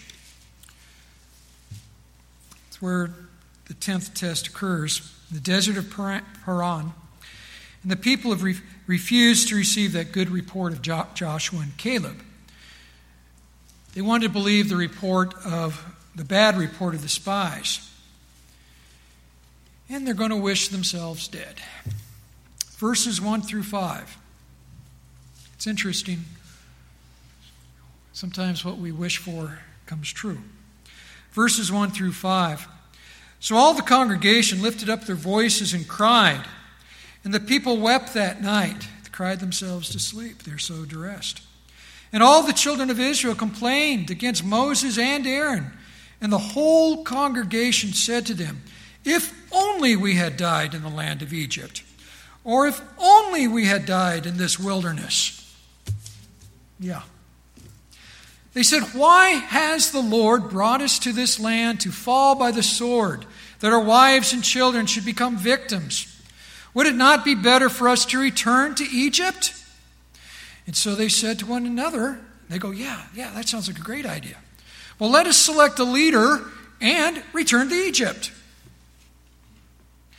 It's where the tenth test occurs, the desert of Paran. And the people have re- refused to receive that good report of jo- Joshua and Caleb. They wanted to believe the report of the bad report of the spies. And they're going to wish themselves dead. Verses one through five. It's interesting. Sometimes what we wish for comes true. Verses one through five. "So all the congregation lifted up their voices and cried. And the people wept that night. They cried themselves to sleep. They're so duressed. And all the children of Israel complained against Moses and Aaron. And the whole congregation said to them, 'If only we had died in the land of Egypt, or if only we had died in this wilderness.'" Yeah. They said, "Why has the Lord brought us to this land to fall by the sword, that our wives and children should become victims? Would it not be better for us to return to Egypt?" And so they said to one another, they go, yeah, yeah, that sounds like a great idea. "Well, let us select a leader and return to Egypt."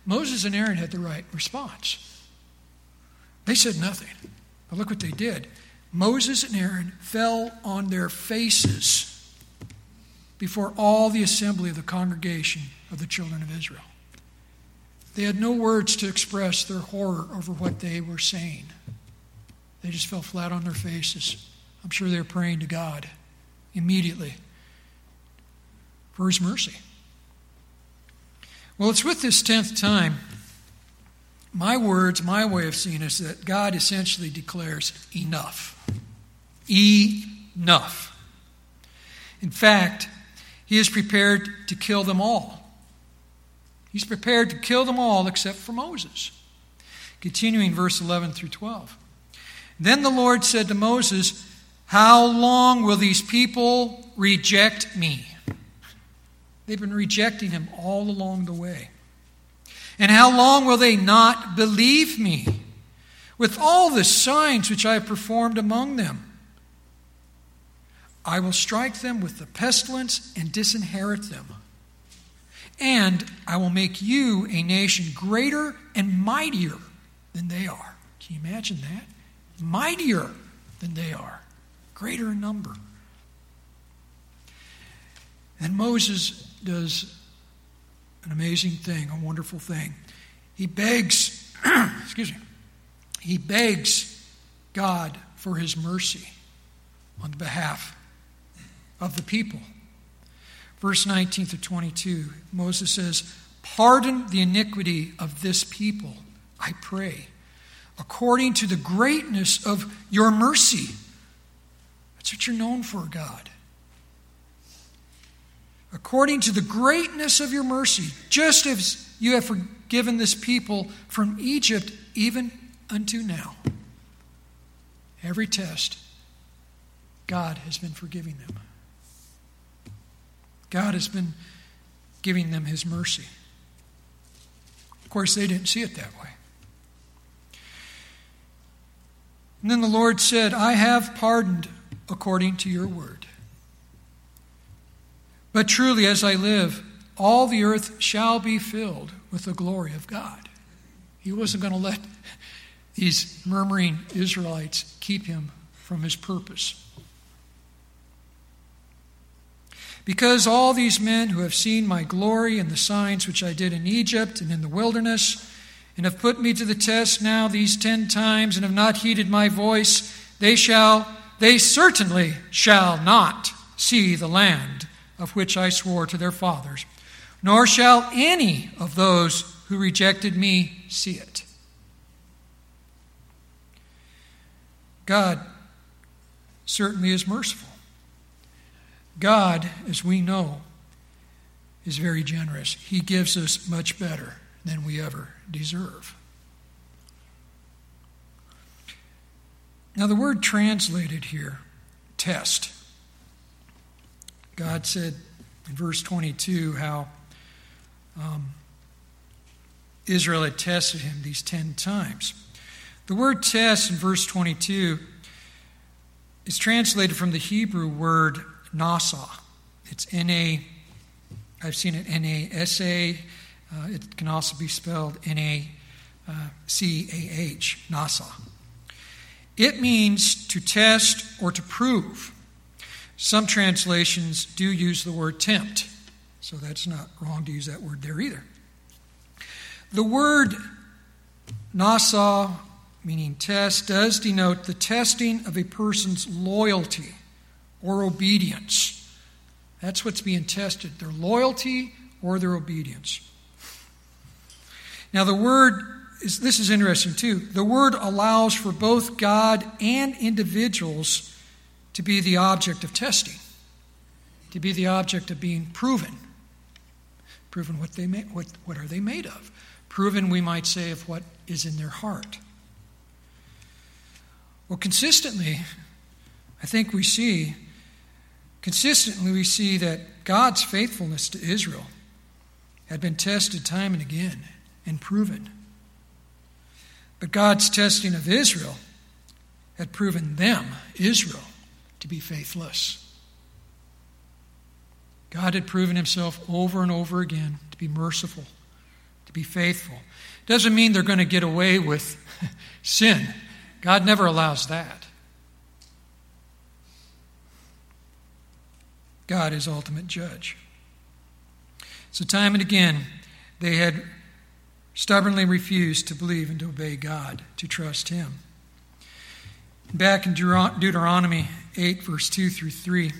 Moses and Aaron had the right response. They said nothing. But look what they did. Moses and Aaron fell on their faces before all the assembly of the congregation of the children of Israel. They had no words to express their horror over what they were saying. They just fell flat on their faces. I'm sure they were praying to God immediately for His mercy. Well, it's with this tenth time, my words, my way of seeing it is that God essentially declares enough. Enough. In fact, He is prepared to kill them all. He's prepared to kill them all except for Moses. Continuing verse eleven through twelve. Then the Lord said to Moses, how long will these people reject me? They've been rejecting Him all along the way. And how long will they not believe me with all the signs which I have performed among them? I will strike them with the pestilence and disinherit them. And I will make you a nation greater and mightier than they are. Can you imagine that? Mightier than they are. Greater in number. And Moses does an amazing thing, a wonderful thing. He begs, excuse me, he begs God for His mercy on behalf of the people. Verse nineteen through twenty-two, Moses says, pardon the iniquity of this people, I pray, according to the greatness of your mercy. That's what you're known for, God. According to the greatness of your mercy, just as you have forgiven this people from Egypt even unto now. Every test, God has been forgiving them. God has been giving them His mercy. Of course, they didn't see it that way. And then the Lord said, I have pardoned according to your word. But truly, as I live, all the earth shall be filled with the glory of God. He wasn't going to let these murmuring Israelites keep Him from His purpose. Because all these men who have seen my glory and the signs which I did in Egypt and in the wilderness, and have put me to the test now these ten times, and have not heeded my voice, they shall, they certainly shall not see the land of which I swore to their fathers, nor shall any of those who rejected me see it. God certainly is merciful. God, as we know, is very generous. He gives us much better than we ever deserve. Now, the word translated here, test. God said in verse twenty-two how um, Israel had tested Him these ten times. The word test in verse twenty-two is translated from the Hebrew word nasa. It's N A, I've seen it N A S A. Uh, it can also be spelled N A C A H, nasa. It means to test or to prove. Some translations do use the word tempt, so that's not wrong to use that word there either. The word nasa, meaning test, does denote the testing of a person's loyalty or obedience. That's what's being tested, their loyalty or their obedience. Now the word, is this is interesting too, the word allows for both God and individuals to be the object of testing, to be the object of being proven. Proven what they ma- what, what are they made of? Proven, we might say, of what is in their heart. Well, consistently, I think we see, consistently we see that God's faithfulness to Israel had been tested time and again and proven. But God's testing of Israel had proven them, Israel, to be faithless. God had proven Himself over and over again to be merciful, to be faithful. Doesn't mean they're going to get away with sin. God never allows that. God is ultimate judge. So time and again, they had stubbornly refused to believe and to obey God, to trust Him. Back in Deuteronomy eight, verse two through three,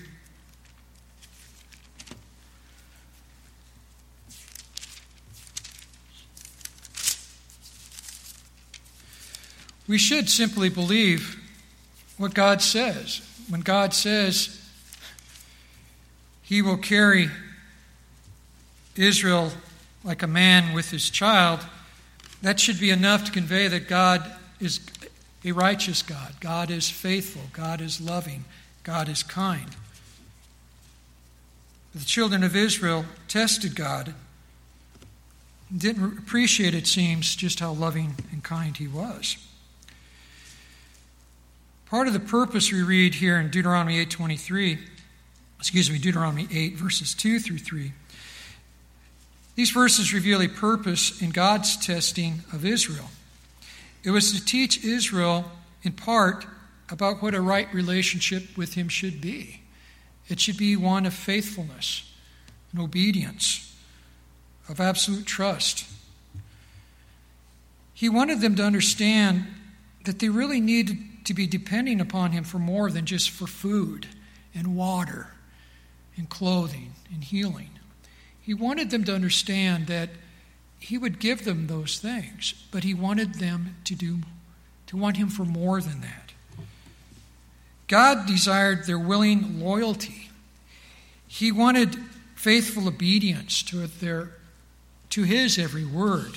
we should simply believe what God says. When God says He will carry Israel like a man with his child, that should be enough to convey that God is a righteous God. God is faithful. God is loving. God is kind. The children of Israel tested God, didn't appreciate, it seems, just how loving and kind He was. Part of the purpose we read here in Deuteronomy eight twenty-three, excuse me, Deuteronomy eight, verses two through three. These verses reveal a purpose in God's testing of Israel. It was to teach Israel, in part, about what a right relationship with Him should be. It should be one of faithfulness and obedience, of absolute trust. He wanted them to understand that they really needed to be depending upon Him for more than just for food and water and clothing and healing. He wanted them to understand that He would give them those things, but He wanted them to do, to want Him for more than that. God desired their willing loyalty. He wanted faithful obedience to their, to His every word.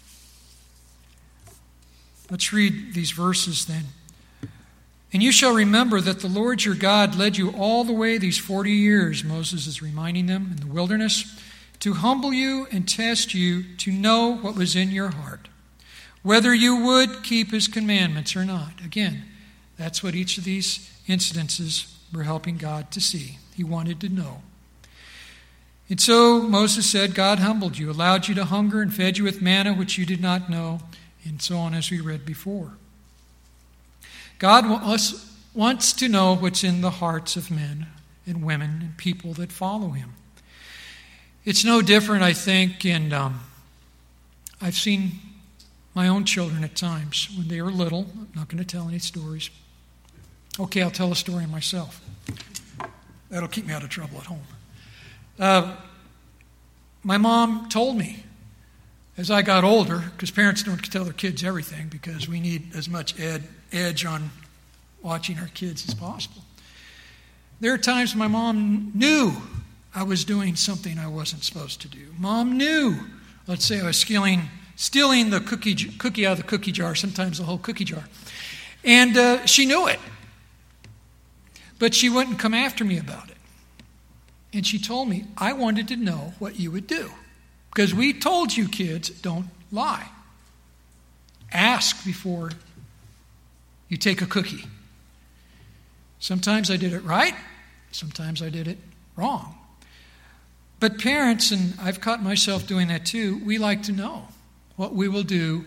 Let's read these verses then. And you shall remember that the Lord your God led you all the way these forty years, Moses is reminding them, in the wilderness, to humble you and test you to know what was in your heart, whether you would keep His commandments or not. Again, that's what each of these incidences were helping God to see. He wanted to know. And so Moses said, God humbled you, allowed you to hunger, and fed you with manna which you did not know, and so on as we read before. God wants to know what's in the hearts of men and women and people that follow Him. It's no different, I think, in, um, I've seen my own children at times when they were little. I'm not going to tell any stories. Okay, I'll tell a story myself. That'll keep me out of trouble at home. Uh, my mom told me as I got older, because parents don't tell their kids everything because we need as much ed, edge on watching our kids as possible. There are times my mom knew I was doing something I wasn't supposed to do. Mom knew, let's say I was stealing, stealing the cookie, cookie out of the cookie jar, sometimes the whole cookie jar. And uh, she knew it. But she wouldn't come after me about it. And she told me, I wanted to know what you would do. Because we told you kids, don't lie. Ask before you take a cookie. Sometimes I did it right. Sometimes I did it wrong. But parents, and I've caught myself doing that too, we like to know what we will do,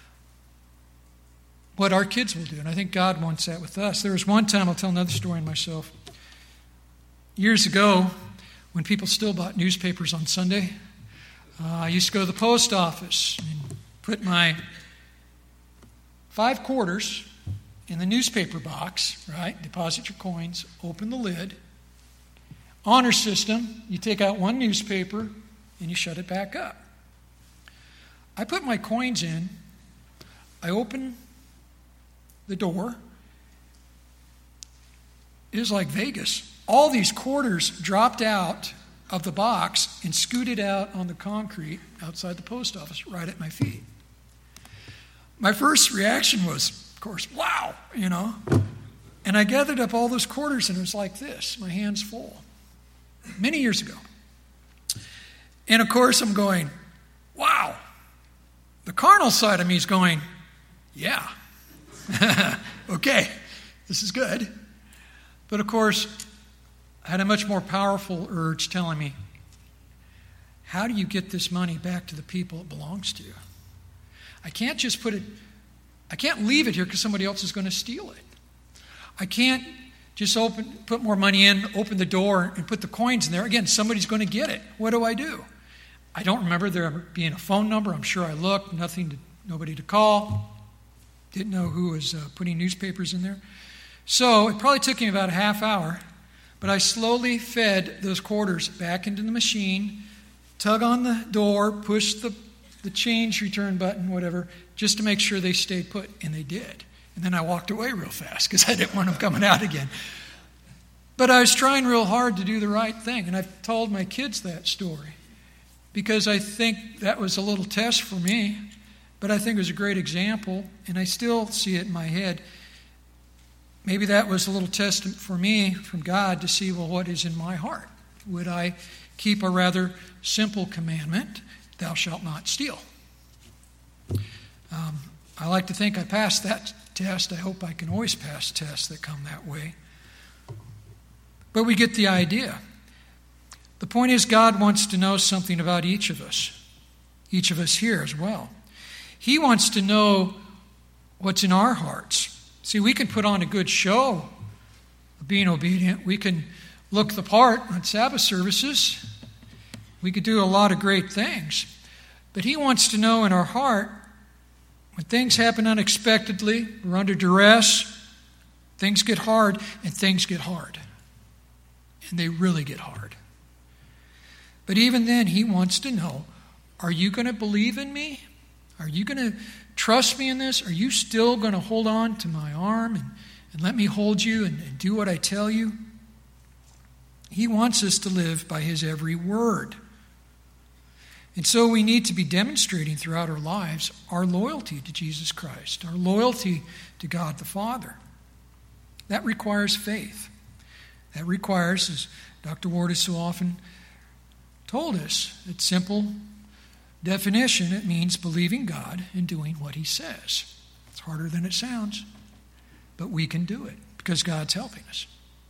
what our kids will do. And I think God wants that with us. There was one time, I'll tell another story on myself. Years ago, when people still bought newspapers on Sunday, uh, I used to go to the post office and put my five quarters in the newspaper box, right? Deposit your coins, open the lid. Honor system, you take out one newspaper and you shut it back up. I put my coins in, I open the door. It was like Vegas. All these quarters dropped out of the box and scooted out on the concrete outside the post office right at my feet. My first reaction was, of course, wow, you know. And I gathered up all those quarters and it was like this, my hands full. Many years ago. And of course I'm going, wow. The carnal side of me is going, yeah. Okay, this is good. But of course, I had a much more powerful urge telling me, how do you get this money back to the people it belongs to? I can't just put it, I can't leave it here because somebody else is going to steal it. I can't just open, put more money in, open the door, and put the coins in there. Again, somebody's going to get it. What do I do? I don't remember there being a phone number. I'm sure I looked. Nothing, to, nobody to call. Didn't know who was uh, putting newspapers in there. So it probably took me about a half hour, but I slowly fed those quarters back into the machine, tug on the door, push the, the change return button, whatever, just to make sure they stayed put, and they did. And then I walked away real fast because I didn't want them coming out again. But I was trying real hard to do the right thing, and I've told my kids that story because I think that was a little test for me, but I think it was a great example, and I still see it in my head. Maybe that was a little test for me from God to see, well, what is in my heart? Would I keep a rather simple commandment, thou shalt not steal? Um, I like to think I passed that test. I hope I can always pass tests that come that way. But we get the idea. The point is, God wants to know something about each of us, each of us here as well. He wants to know what's in our hearts. See, we can put on a good show of being obedient. We can look the part on Sabbath services. We could do a lot of great things. But He wants to know in our heart, when things happen unexpectedly, we're under duress, things get hard, and things get hard. And they really get hard. But even then, He wants to know, are you going to believe in me? Are you going to trust me in this? Are you still going to hold on to my arm and, and let me hold you and, and do what I tell you? He wants us to live by His every word. And so we need to be demonstrating throughout our lives our loyalty to Jesus Christ, our loyalty to God the Father. That requires faith. That requires, as Doctor Ward has so often told us, its simple definition, it means believing God and doing what He says. It's harder than it sounds, but we can do it because God's helping us.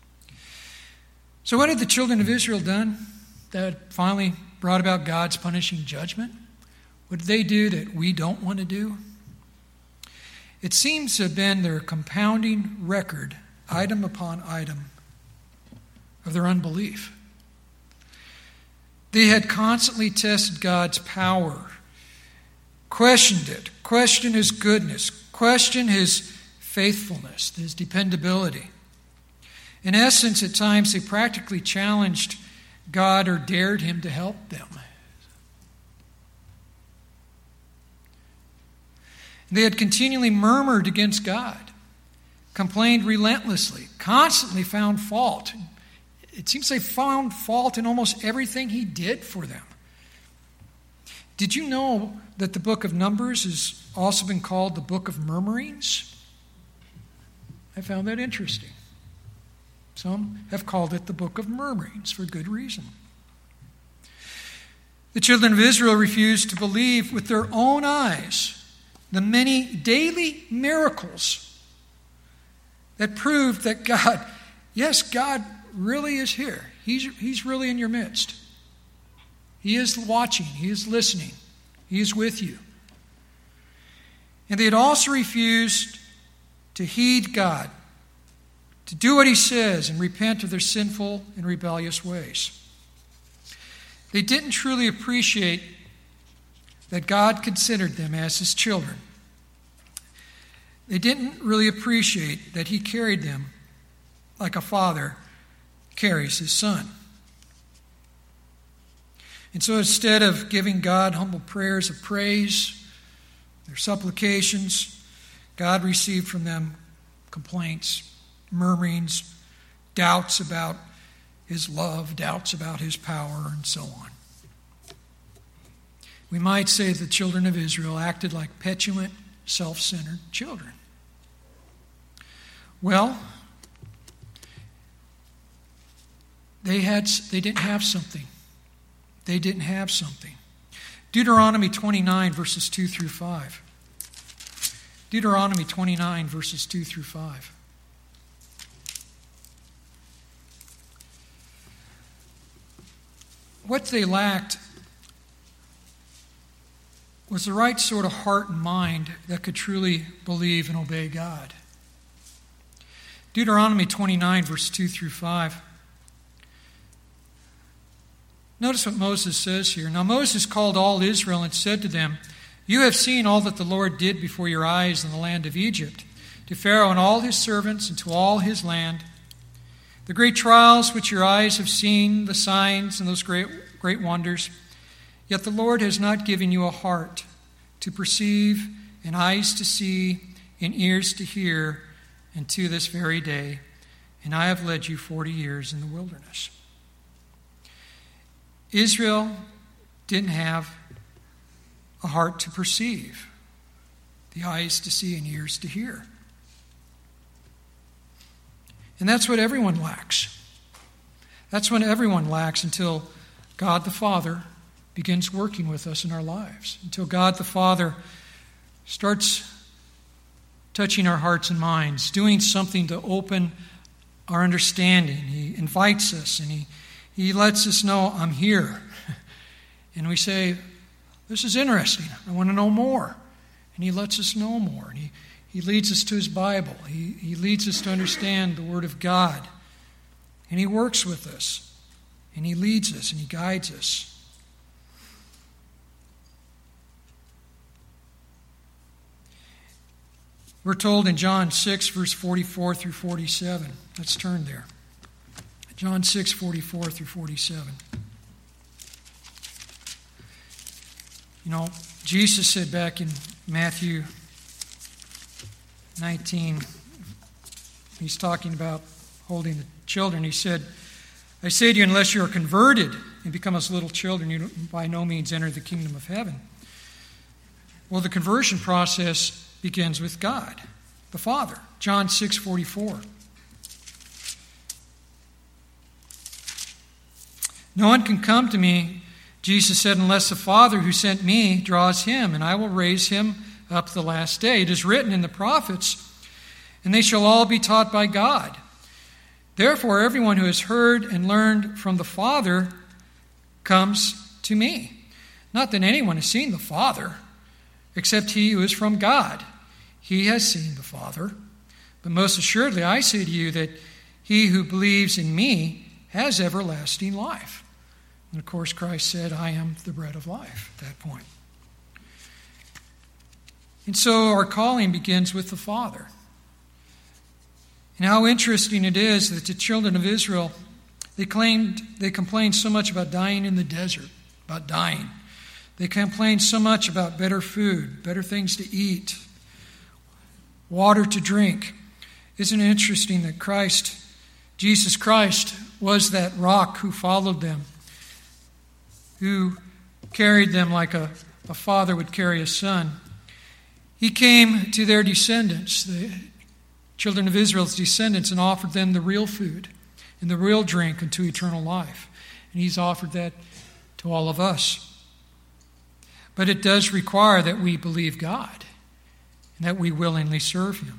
So what had the children of Israel done that finally brought about God's punishing judgment? What did they do that we don't want to do? It seems to have been their compounding record, item upon item, of their unbelief. They had constantly tested God's power, questioned it, questioned His goodness, questioned His faithfulness, His dependability. In essence, at times they practically challenged God or dared Him to help them. They had continually murmured against God, complained relentlessly, constantly found fault. It seems they found fault in almost everything He did for them. Did you know that the book of Numbers has also been called the book of murmurings? I found that interesting. Some have called it the book of murmurings for good reason. The children of Israel refused to believe with their own eyes the many daily miracles that proved that God, yes, God really is here. He's, he's really in your midst. He is watching. He is listening. He is with you. And they had also refused to heed God, to do what He says and repent of their sinful and rebellious ways. They didn't truly appreciate that God considered them as His children. They didn't really appreciate that He carried them like a father carries his son. And so instead of giving God humble prayers of praise, their supplications, God received from them complaints, murmurings, doubts about His love, doubts about His power, and so on. We might say the children of Israel acted like petulant, self-centered children. Well, they had they didn't have something. They didn't have something. Deuteronomy twenty-nine, verses two through five. Deuteronomy twenty-nine, verses two through five. What they lacked was the right sort of heart and mind that could truly believe and obey God. Deuteronomy twenty-nine, verse two through five. Notice what Moses says here. Now Moses called all Israel and said to them, "You have seen all that the Lord did before your eyes in the land of Egypt, to Pharaoh and all his servants and to all his land. The great trials which your eyes have seen, the signs and those great, great wonders. Yet the Lord has not given you a heart to perceive, and eyes to see, and ears to hear, and to this very day. And I have led you forty years in the wilderness." Israel didn't have a heart to perceive, the eyes to see, and ears to hear. And that's what everyone lacks. That's what everyone lacks until God the Father begins working with us in our lives. Until God the Father starts touching our hearts and minds, doing something to open our understanding. He invites us and he, he lets us know, "I'm here." And we say, "This is interesting. I want to know more." And he lets us know more. And he, he leads us to his Bible. He, he leads us to understand the Word of God. And he works with us. And he leads us and he guides us. We're told in John six, verse forty-four through forty-seven. Let's turn there. John six, forty-four through forty-seven. You know, Jesus said back in Matthew nineteen, he's talking about holding the children. He said, "I say to you, unless you are converted and become as little children, you by no means enter the kingdom of heaven." Well, the conversion process begins with God, the Father. John six, forty-four. "No one can come to me," Jesus said, "unless the Father who sent me draws him, and I will raise him up the last day. It is written in the prophets, and they shall all be taught by God. Therefore, everyone who has heard and learned from the Father comes to me. Not that anyone has seen the Father, except he who is from God. He has seen the Father. But most assuredly, I say to you that he who believes in me has everlasting life." And of course, Christ said, "I am the bread of life," at that point. And so our calling begins with the Father. And how interesting it is that the children of Israel, they claimed, they complained so much about dying in the desert, about dying. They complained so much about better food, better things to eat, water to drink. Isn't it interesting that Christ, Jesus Christ, was that rock who followed them, who carried them like a, a father would carry a son. He came to their descendants, the children of Israel's descendants, and offered them the real food and the real drink unto eternal life. And he's offered that to all of us. But it does require that we believe God and that we willingly serve him.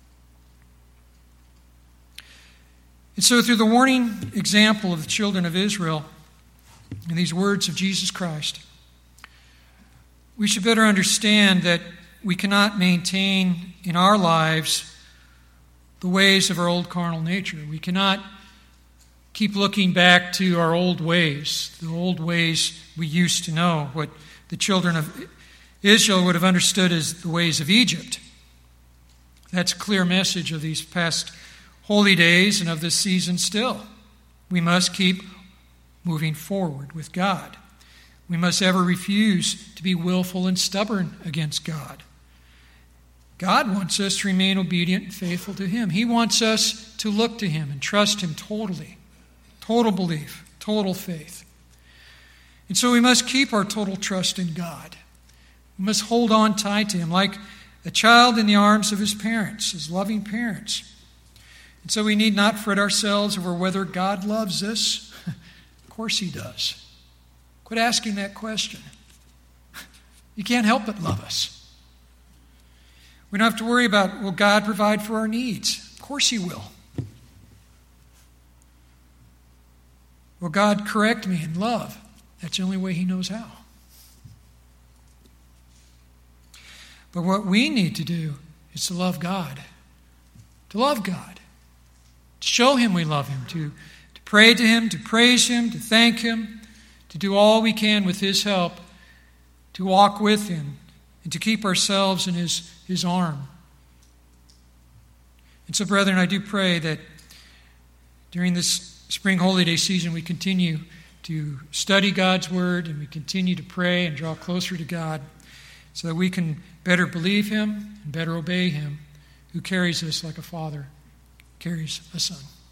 And so through the warning example of the children of Israel and these words of Jesus Christ, we should better understand that we cannot maintain in our lives the ways of our old carnal nature. We cannot keep looking back to our old ways, the old ways we used to know, what the children of Israel would have understood as the ways of Egypt. That's a clear message of these past holy days and of this season still. We must keep moving forward with God. We must ever refuse to be willful and stubborn against God. God wants us to remain obedient and faithful to him. He wants us to look to him and trust him totally. Total belief, total faith. And so we must keep our total trust in God. We must hold on tight to him like a child in the arms of his parents, his loving parents. And so we need not fret ourselves over whether God loves us. Of course he does. Quit asking that question. You can't help but love us. We don't have to worry about, will God provide for our needs? Of course he will. Will God correct me in love? That's the only way he knows how. But what we need to do is to love God. To love God. To show Him we love Him. To, to pray to Him, to praise Him, to thank Him, to do all we can with His help, to walk with Him, and to keep ourselves in His, His arm. And so, brethren, I do pray that during this spring holy day season we continue to study God's Word and we continue to pray and draw closer to God so that we can better believe Him and better obey Him who carries us like a father carries a son.